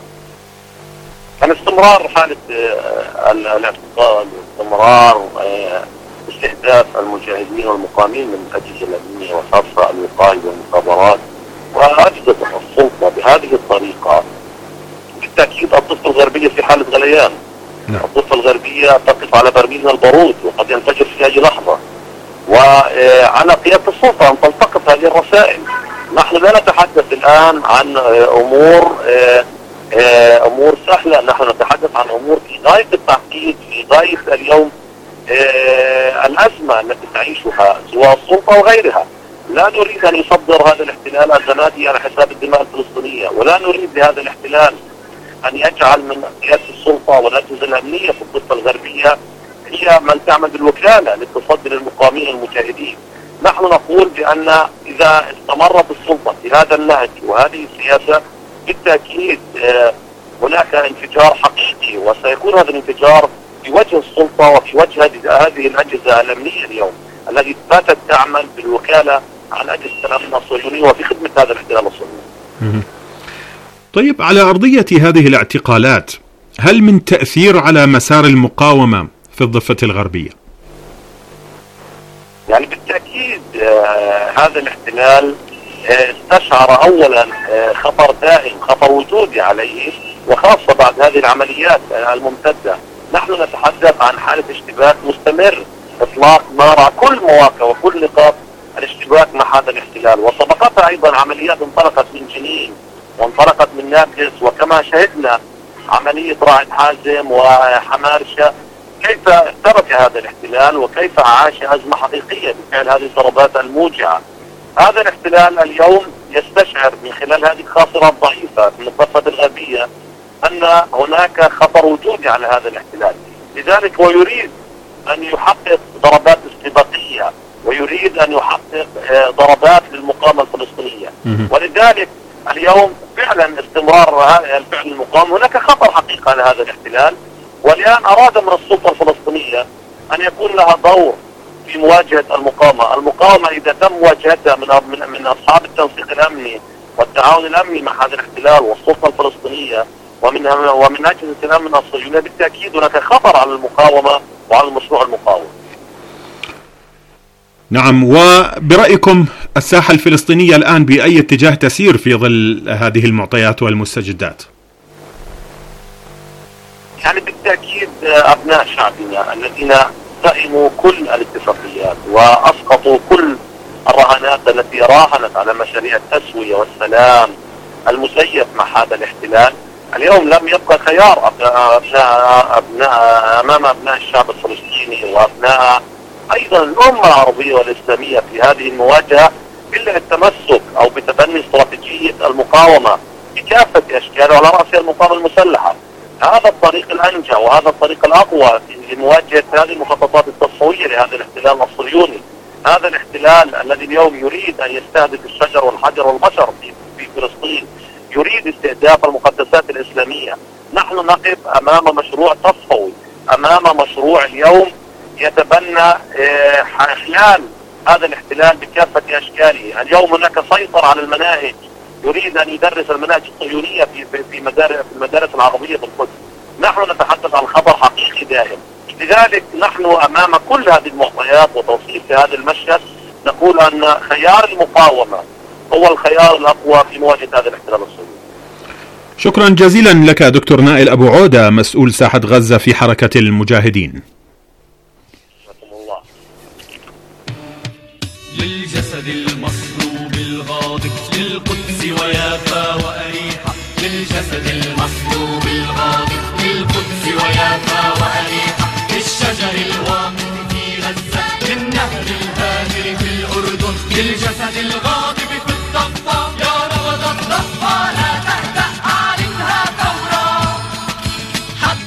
استمرار حالة الاعتقال واستمرار استهداف المجاهدين والمقاومين من الأجهزة الأمنية وخاصة الوقاية والمخابرات وأجهزة السلطة بهذه الطريقة بالتأكيد الضفة الغربية في حالة غليان. الضفة الغربية تقف على برميل من البارود وقد ينفجر في أي لحظة، وعلى قيادة السلطة أن تلتقط هذه الرسائل. نحن لا نتحدث الآن عن أمور سهلة، نحن نتحدث عن أمور في غاية التعقيد، في غاية اليوم الأزمة التي تعيشها سواء السلطة وغيرها. لا نريد أن يصدر هذا الاحتلال الزنادي على حساب الدماء الفلسطينية، ولا نريد بهذا الاحتلال أن يجعل من قيادة السلطة والأجهزة الأمنية في الضفة الغربية هي من تعمل بالوكالة للتصدي للمقاومين المجاهدين. نحن نقول بأن إذا استمرت السلطة في هذا النهج وهذه السياسة بالتأكيد هناك انفجار حقيقي، وسيكون هذا الانفجار في وجه السلطة وفي وجه هذه الأجهزة الأمنية اليوم التي باتت تعمل بالوكالة عن أجهزة الأمن الصهيوني وفي خدمة هذا الاحتلال الصهيوني. طيب، على أرضية هذه الاعتقالات هل من تأثير على مسار المقاومة في الضفة الغربية؟ يعني بالتأكيد هذا الاحتلال استشعر أولا خطر دائم، خطر وجودي عليه، وخاصة بعد هذه العمليات الممتدة. نحن نتحدث عن حالة اشتباك مستمر، إطلاق نار على كل مواقع وكل نقاط الاشتباك مع هذا الاحتلال، وسبقتها أيضا عمليات انطلقت من جنين وانطلقت من نابلس، وكما شهدنا عملية راعد حازم وحمارشة كيف ترك هذا الاحتلال وكيف عاش أزمة حقيقية بفعل هذه الضربات الموجعة. هذا الاحتلال اليوم يستشعر من خلال هذه الخاصرة الضعيفة من الضفة الغربية أن هناك خطر وجودي على هذا الاحتلال، لذلك هو يريد أن يحقق ضربات استباقية ويريد أن يحقق ضربات للمقاومة الفلسطينية. ولذلك اليوم فعلا استمرار الفعل المقاوم هناك خطر حقيقة على هذا الاحتلال، والآن أراد من السلطة الفلسطينية أن يكون لها دور في مواجهة المقاومة إذا تم مواجهتها من أصحاب التنسيق الأمني والتعاون الأمني مع هذا الاحتلال والسلطة الفلسطينية ومن أجهزة الأمن الصهيونية، بالتأكيد هناك خطر على المقاومة وعلى المشروع المقاوم. نعم، وبرأيكم الساحة الفلسطينية الآن بأي اتجاه تسير في ظل هذه المعطيات والمستجدات؟ يعني بالتأكيد أبناء شعبنا الذين سئموا كل الاتفاقيات وأسقطوا كل الرهانات التي راهنت على مشاريع التسوية والسلام المزيف مع هذا الاحتلال، اليوم لم يبقى خيار أمام أبناء الشعب الفلسطيني وأبناء أيضا الأمة العربية والإسلامية في هذه المواجهة إلا التمسك أو بتبني استراتيجية المقاومة بكافة أشكالها وعلى رأسها المقاومة المسلحة. هذا الطريق الأنجى وهذا الطريق الأقوى لمواجهة هذه المخططات التصفوية لهذا الاحتلال الصهيوني. هذا الاحتلال الذي اليوم يريد أن يستهدف الشجر والحجر والبشر في فلسطين، يريد استهداف المقدسات الإسلامية. نحن نقف أمام مشروع تصفوي، أمام مشروع اليوم يتبنى خلال هذا الاحتلال بكافة أشكاله. اليوم هناك سيطر على المناهج، يريد أن يدرس المناهج الصهيونية في المدارس العربية بالقدس. نحن نتحدث عن خطر حقيقي دائم، لذلك نحن أمام كل هذه المعطيات وتوصيف في هذا المشهد نقول أن خيار المقاومة هو الخيار الأقوى في مواجهة هذا الاحتلال الصهيوني. شكرا جزيلا لك دكتور نائل أبو عودة، مسؤول ساحة غزة في حركة المجاهدين. للجسد المصلوب الغاضب للقدس ويافا وأريحا، للجسد المصلوب الغاضب للقدس ويافا وأريحا، للشجر الواقف في غزة للنهر الهادر في الأردن، للجسد الغاضب في الضفة يا روض الضفة لا تهدأ أعلنها ثورة، حتى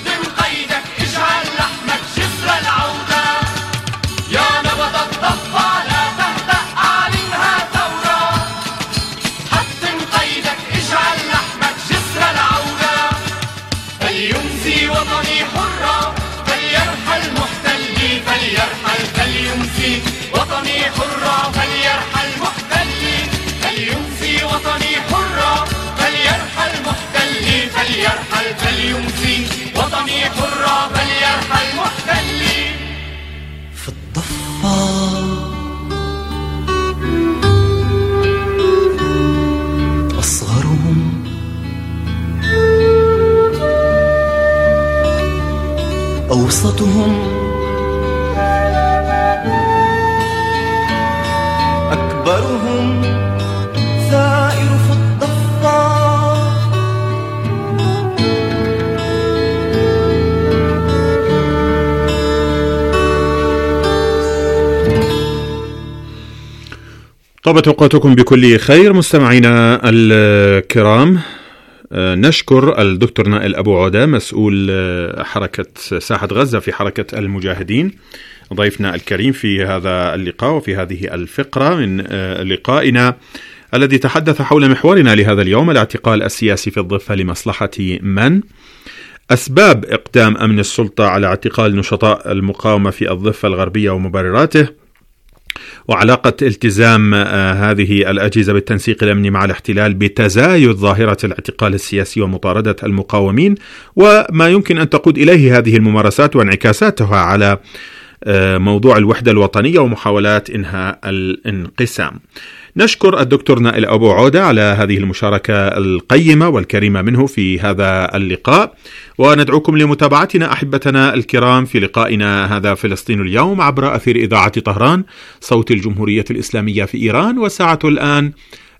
وطني حرة فليرحل محتلي فليمسي وطني حرة فليرحل محتلي فليرحل فليمسي وطني حرة فليرحل محتلي. في الضفة أصغرهم أوسطهم أكبرهم ثائر في الضفة طابت أوقاتكم بكل خير مستمعينا الكرام. نشكر الدكتور نائل أبو عودة مسؤول حركة ساحة غزة في حركة المجاهدين ضيفنا الكريم في هذا اللقاء وفي هذه الفقرة من لقائنا الذي تحدث حول محورنا لهذا اليوم: الاعتقال السياسي في الضفة لمصلحة من؟ أسباب إقدام أمن السلطة على اعتقال نشطاء المقاومة في الضفة الغربية ومبرراته، وعلاقة التزام هذه الأجهزة بالتنسيق الأمني مع الاحتلال بتزايد ظاهرة الاعتقال السياسي ومطاردة المقاومين، وما يمكن أن تقود إليه هذه الممارسات وانعكاساتها على موضوع الوحدة الوطنية ومحاولات إنهاء الانقسام. نشكر الدكتور نائل أبو عودة على هذه المشاركة القيمة والكريمة منه في هذا اللقاء، وندعوكم لمتابعتنا أحبتنا الكرام في لقائنا هذا فلسطين اليوم عبر أثير إذاعة طهران صوت الجمهورية الإسلامية في إيران، والساعة الآن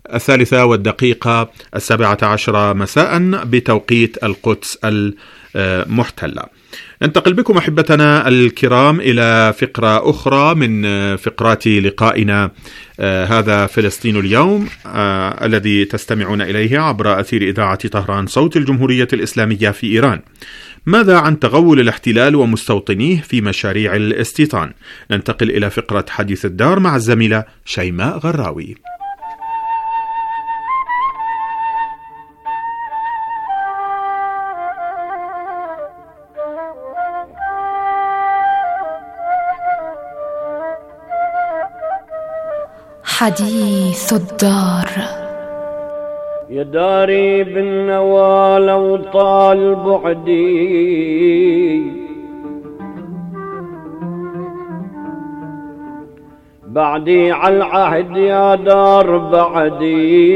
3:17 مساء بتوقيت القدس المحتلة. ننتقل بكم أحبتنا الكرام إلى فقرة أخرى من فقرات لقائنا هذا فلسطين اليوم الذي تستمعون إليه عبر أثير إذاعة طهران صوت الجمهورية الإسلامية في إيران. ماذا عن تغول الاحتلال ومستوطنيه في مشاريع الاستيطان؟ ننتقل إلى فقرة حديث الدار مع الزميلة شيماء غراوي. حديث الدار. يا داري بالنوى لو طال بعدي بعدي على العهد يا دار بعدي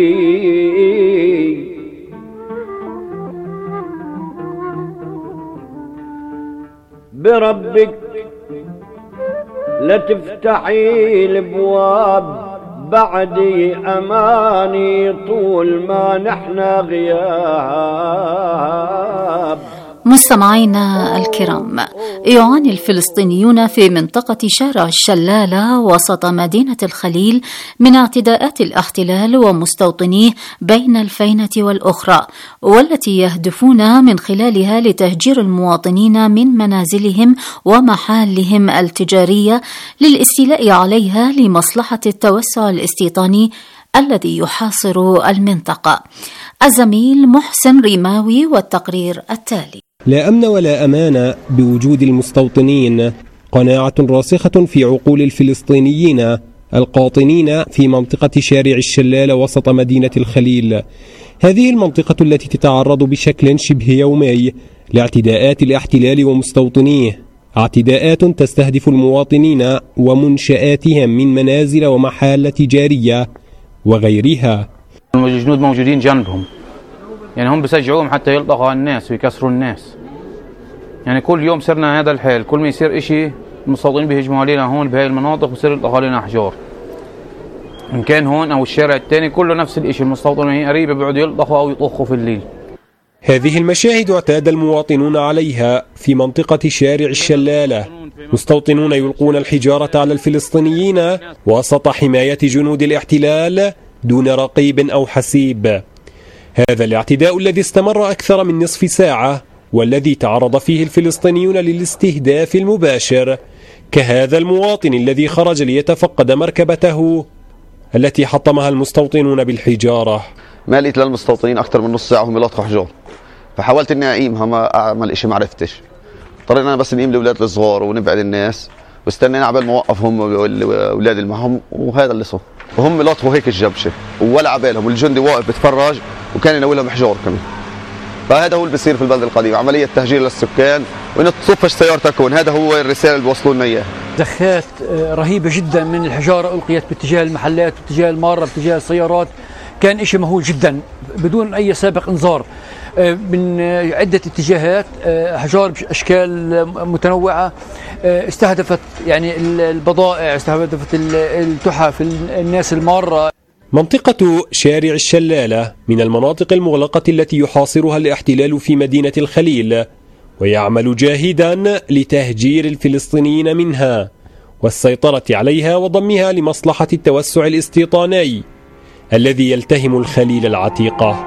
بربك لا تفتحي الابواب بعدي أماني طول ما نحنا غياب. مستمعينا الكرام، يعاني الفلسطينيون في منطقة شارع الشلالة وسط مدينة الخليل من اعتداءات الاحتلال ومستوطنيه بين الفينة والأخرى، والتي يهدفون من خلالها لتهجير المواطنين من منازلهم ومحالهم التجارية للاستيلاء عليها لمصلحة التوسع الاستيطاني الذي يحاصر المنطقة. الزميل محسن ريماوي والتقرير التالي. لا أمن ولا أمان بوجود المستوطنين، قناعة راسخة في عقول الفلسطينيين القاطنين في منطقة شارع الشلالة وسط مدينة الخليل. هذه المنطقة التي تتعرض بشكل شبه يومي لاعتداءات الاحتلال ومستوطنيه، اعتداءات تستهدف المواطنين ومنشآتهم من منازل ومحال تجارية وغيرها. الجنود موجودين جنبهم، يعني هم بسجعوهم حتى يلطقوا على الناس ويكسروا الناس. يعني كل يوم صرنا هذا الحال، كل ما يصير إشي المستوطنين بيهجموا علينا هون بهاي المناطق ويصير يلطقوا علينا أحجار. إن كان هون أو الشارع الثاني كله نفس الإشي، المستوطنين قريبة بيقعدوا يلطقوا أو يطخوا في الليل. هذه المشاهد اعتاد المواطنون عليها في منطقة شارع الشلالة، مستوطنون يلقون الحجارة على الفلسطينيين وسط حماية جنود الاحتلال دون رقيب أو حسيب. هذا الاعتداء الذي استمر أكثر من نصف ساعة والذي تعرض فيه الفلسطينيون للاستهداف المباشر، كهذا المواطن الذي خرج ليتفقد مركبته التي حطمها المستوطنون بالحجارة. ما لقيت للمستوطنين أكثر من نص ساعة وهم يلطخوا حجار، فحاولت إني أقيمها، ما أعمل إشي، ما عرفتش. اضطرينا بس نقيم الأولاد الصغار ونبعد الناس واستنينا عبال ما وقفهم والاولاد اللي معهم، وهذا اللي صار. وهم لطفوا هيك الجبشه ولا عبالهم، والجندي واقف بتفرج وكان يناولها محجور كمان. فهذا هو اللي بيصير في البلد القديم، عمليه تهجير للسكان، وان تصفش سيارتكم. هذا هو الرساله اللي بيوصلوا لنا اياها. زخات رهيبه جدا من الحجاره القيت باتجاه المحلات واتجاه الماره باتجاه السيارات، كان إشي مهول جدا بدون اي سابق انذار من عده اتجاهات. احجار باشكال متنوعه استهدفت يعني البضائع، استهدفت التحف، الناس الماره. منطقة شارع الشلالة من المناطق المغلقة التي يحاصرها الاحتلال في مدينة الخليل، ويعمل جاهدا لتهجير الفلسطينيين منها والسيطرة عليها وضمها لمصلحة التوسع الاستيطاني الذي يلتهم الخليل العتيقة.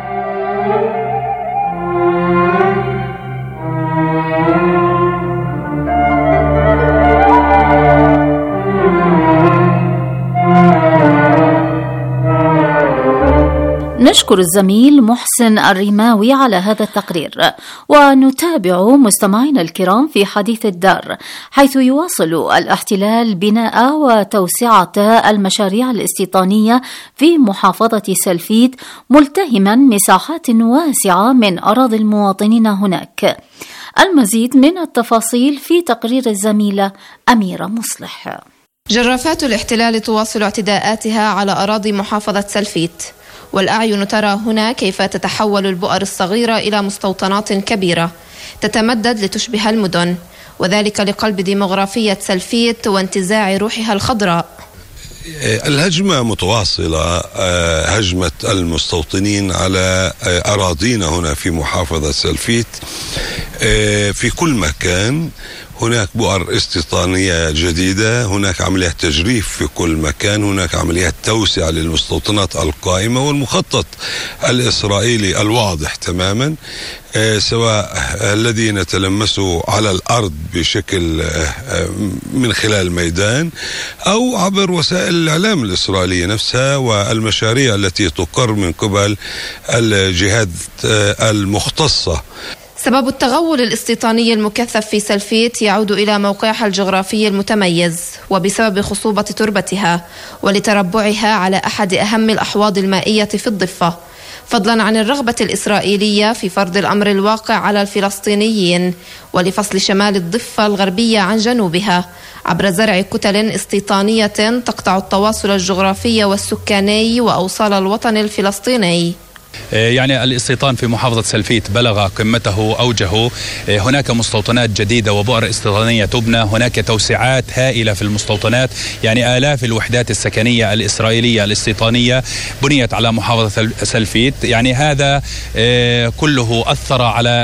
نشكر الزميل محسن الرماوي على هذا التقرير، ونتابع مستمعينا الكرام في حديث الدار، حيث يواصل الاحتلال بناء وتوسعة المشاريع الاستيطانية في محافظة سلفيت، ملتهما مساحات واسعة من أراضي المواطنين هناك. المزيد من التفاصيل في تقرير الزميلة أميرة مصلح. جرافات الاحتلال تواصل اعتداءاتها على أراضي محافظة سلفيت، والأعين ترى هنا كيف تتحول البؤر الصغيرة إلى مستوطنات كبيرة تتمدد لتشبه المدن، وذلك لقلب ديموغرافية سلفيت وانتزاع روحها الخضراء. الهجمة متواصلة، هجمة المستوطنين على أراضينا هنا في محافظة سلفيت في كل مكان. هناك بؤر استيطانية جديدة، هناك عمليات تجريف في كل مكان، هناك عمليات توسعة للمستوطنات القائمة، والمخطط الإسرائيلي الواضح تماما، سواء الذين تلمسوا على الأرض بشكل من خلال الميدان أو عبر وسائل الإعلام الإسرائيلية نفسها والمشاريع التي تقر من قبل الجهات المختصة. سبب التغول الاستيطاني المكثف في سلفيت يعود إلى موقعها الجغرافي المتميز، وبسبب خصوبة تربتها ولتربعها على أحد أهم الأحواض المائية في الضفة، فضلا عن الرغبة الإسرائيلية في فرض الأمر الواقع على الفلسطينيين ولفصل شمال الضفة الغربية عن جنوبها عبر زرع كتل استيطانية تقطع التواصل الجغرافي والسكاني وأوصال الوطن الفلسطيني. يعني الاستيطان في محافظة سلفيت بلغ قمته أوجه، هناك مستوطنات جديدة وبؤر استيطانية تبنى، هناك توسعات هائلة في المستوطنات، يعني آلاف الوحدات السكنية الإسرائيلية الاستيطانية بنيت على محافظة سلفيت. يعني هذا كله أثر على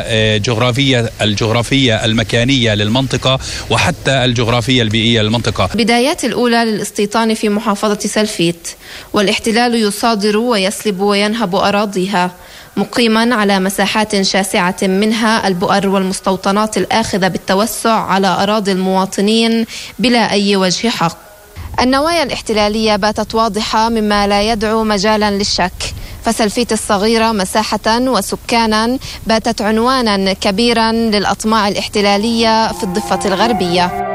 الجغرافية المكانية للمنطقة وحتى الجغرافية البيئية للمنطقة. بدايات الأولى للاستيطان في محافظة سلفيت، والاحتلال يصادر ويسلب وينهب أراضيها، مقيما على مساحات شاسعة منها البؤر والمستوطنات الآخذة بالتوسع على أراضي المواطنين بلا أي وجه حق. النوايا الاحتلالية باتت واضحة مما لا يدعو مجالا للشك، فسلفيت الصغيرة مساحة وسكانا باتت عنوانا كبيرا للأطماع الاحتلالية في الضفة الغربية.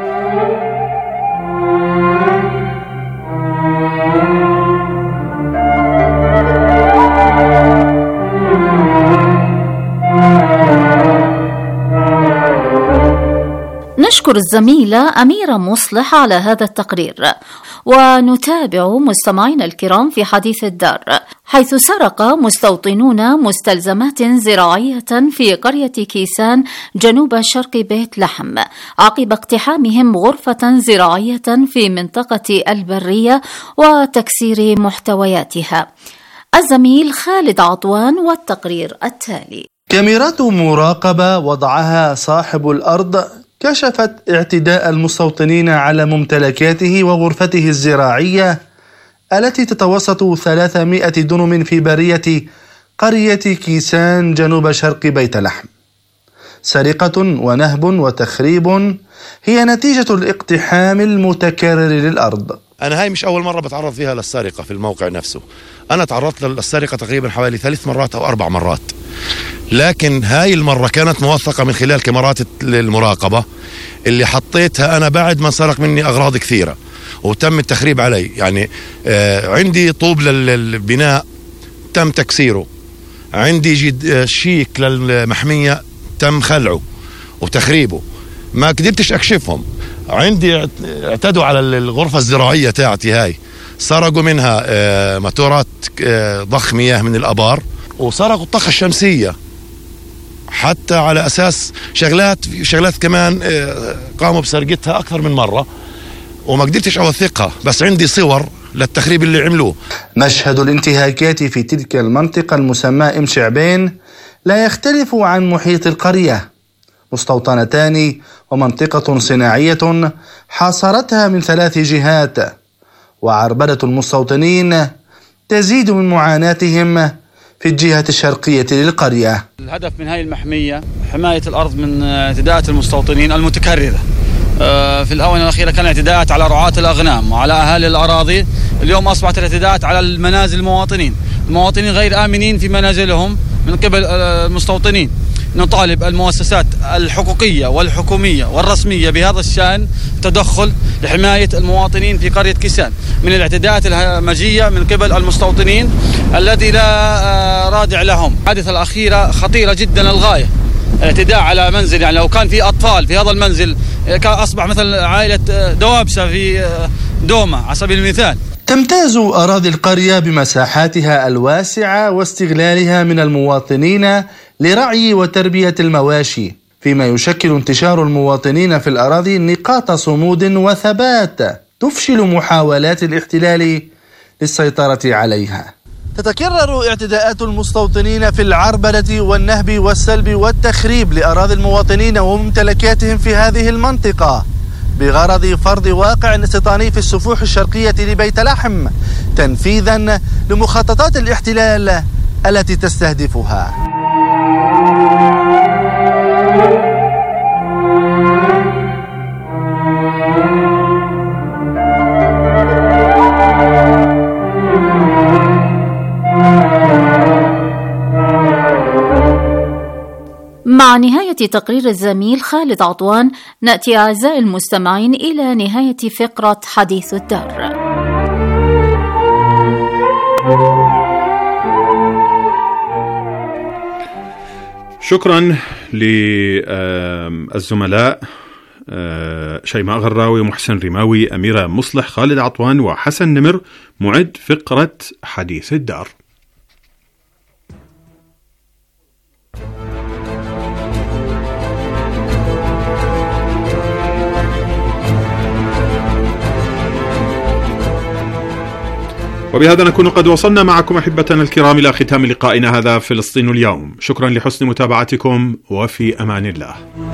نشكر الزميلة أميرة مصلح على هذا التقرير، ونتابع مستمعينا الكرام في حديث الدار، حيث سرق مستوطنون مستلزمات زراعية في قرية كيسان جنوب شرق بيت لحم عقب اقتحامهم غرفة زراعية في منطقة البرية وتكسير محتوياتها. الزميل خالد عطوان والتقرير التالي. كاميرات مراقبة وضعها صاحب الأرض كشفت اعتداء المستوطنين على ممتلكاته وغرفته الزراعية التي تتوسط 300 دنم في برية قرية كيسان جنوب شرق بيت لحم. سرقة ونهب وتخريب هي نتيجة الاقتحام المتكرر للأرض. أنا هاي مش أول مرة بتعرض فيها للسرقة في الموقع نفسه، أنا تعرضت للسرقة تقريبا حوالي 3 مرات أو 4 مرات. لكن هاي المرة كانت موثقة من خلال كاميرات المراقبة اللي حطيتها أنا بعد ما سرق مني أغراض كثيرة وتم التخريب علي. يعني عندي طوب للبناء تم تكسيره، عندي شيك للمحمية تم خلعه وتخريبه، ما قدرتش أكشفهم. عندي اعتدوا على الغرفة الزراعية تاعتي هاي، سرقوا منها ماتورات ضخ مياه من الأبار، وسرقوا الطاقة الشمسية حتى على أساس شغلات كمان قاموا بسرقتها أكثر من مرة وما قدرتش أوثقها، بس عندي صور للتخريب اللي عملوه. مشهد الانتهاكات في تلك المنطقة المسماة أم شعبين لا يختلف عن محيط القرية، مستوطنتان ومنطقة صناعية حاصرتها من 3 جهات، وعربدة المستوطنين تزيد من معاناتهم في الجهة الشرقية للقرية. الهدف من هذه المحمية حماية الأرض من اعتداءات المستوطنين المتكررة. في الآونة الأخيرة كان اعتداءات على رعاة الأغنام وعلى أهالي الأراضي، اليوم أصبحت الاعتداءات على المنازل المواطنين غير آمنين في منازلهم من قبل المستوطنين. نطالب المؤسسات الحقوقية والحكومية والرسمية بهذا الشأن تدخل لحماية المواطنين في قرية كيسان من الاعتداءات الهمجية من قبل المستوطنين الذي لا رادع لهم. الحادثة الأخيرة خطيرة جدا للغاية، الاعتداء على منزل، يعني لو كان في أطفال في هذا المنزل كان أصبح مثل عائلة دوابسة في دومة على سبيل المثال. تمتاز أراضي القرية بمساحاتها الواسعة واستغلالها من المواطنين لرعي وتربية المواشي، فيما يشكل انتشار المواطنين في الأراضي نقاط صمود وثبات تفشل محاولات الاحتلال للسيطرة عليها. تتكرر اعتداءات المستوطنين في العربدة والنهب والسلب والتخريب لأراضي المواطنين وممتلكاتهم في هذه المنطقة بغرض فرض واقع استيطاني في السفوح الشرقية لبيت لحم تنفيذا لمخططات الاحتلال التي تستهدفها. مع نهاية تقرير الزميل خالد عطوان نأتي أعزائي المستمعين إلى نهاية فقرة حديث الدار. شكرا للزملاء شيماء غراوي، محسن رماوي، أميرة مصلح، خالد عطوان وحسن نمر معد فقرة حديث الدار. وبهذا نكون قد وصلنا معكم أحبتنا الكرام إلى ختام لقائنا هذا فلسطين اليوم. شكرا لحسن متابعتكم وفي أمان الله.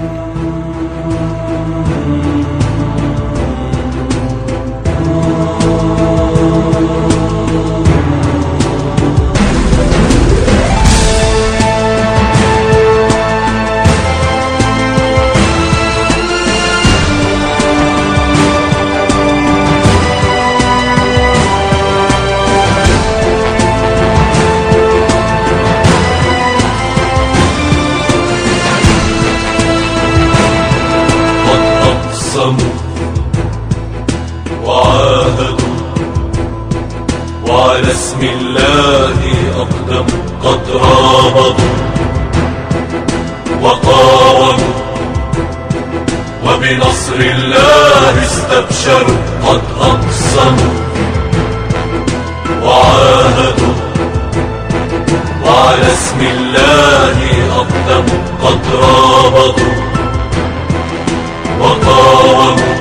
وعاهدوا وعلى اسم الله أقدموا، قد رابطوا وقاوموا وبنصر الله استبشروا، قد أقسموا وعاهدوا وعلى اسم الله أقدموا، قد رابطوا وقاوموا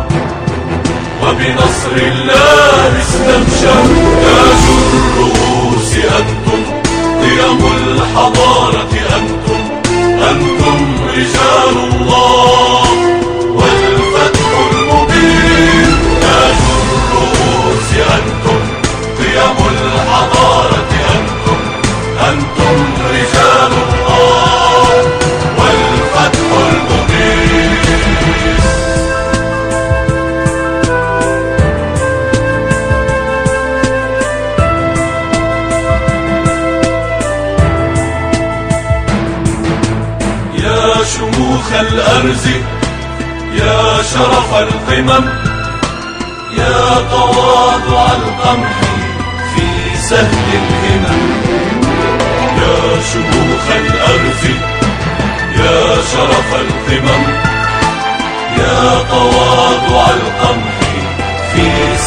وبنصر الله استبشروا. تاج الرؤوس أنتم، قيم الحضارة أنتم رجال الله والفتح المبين. تاج الرؤوس أنتم، قيم الحضارة أنتم رجال الله والفتح المبين. شموخ الأرز يا شرف القمم يا تواضع القمح في سهل الهمم يا شموخ الأرز يا شرف القمم يا تواضع القمح في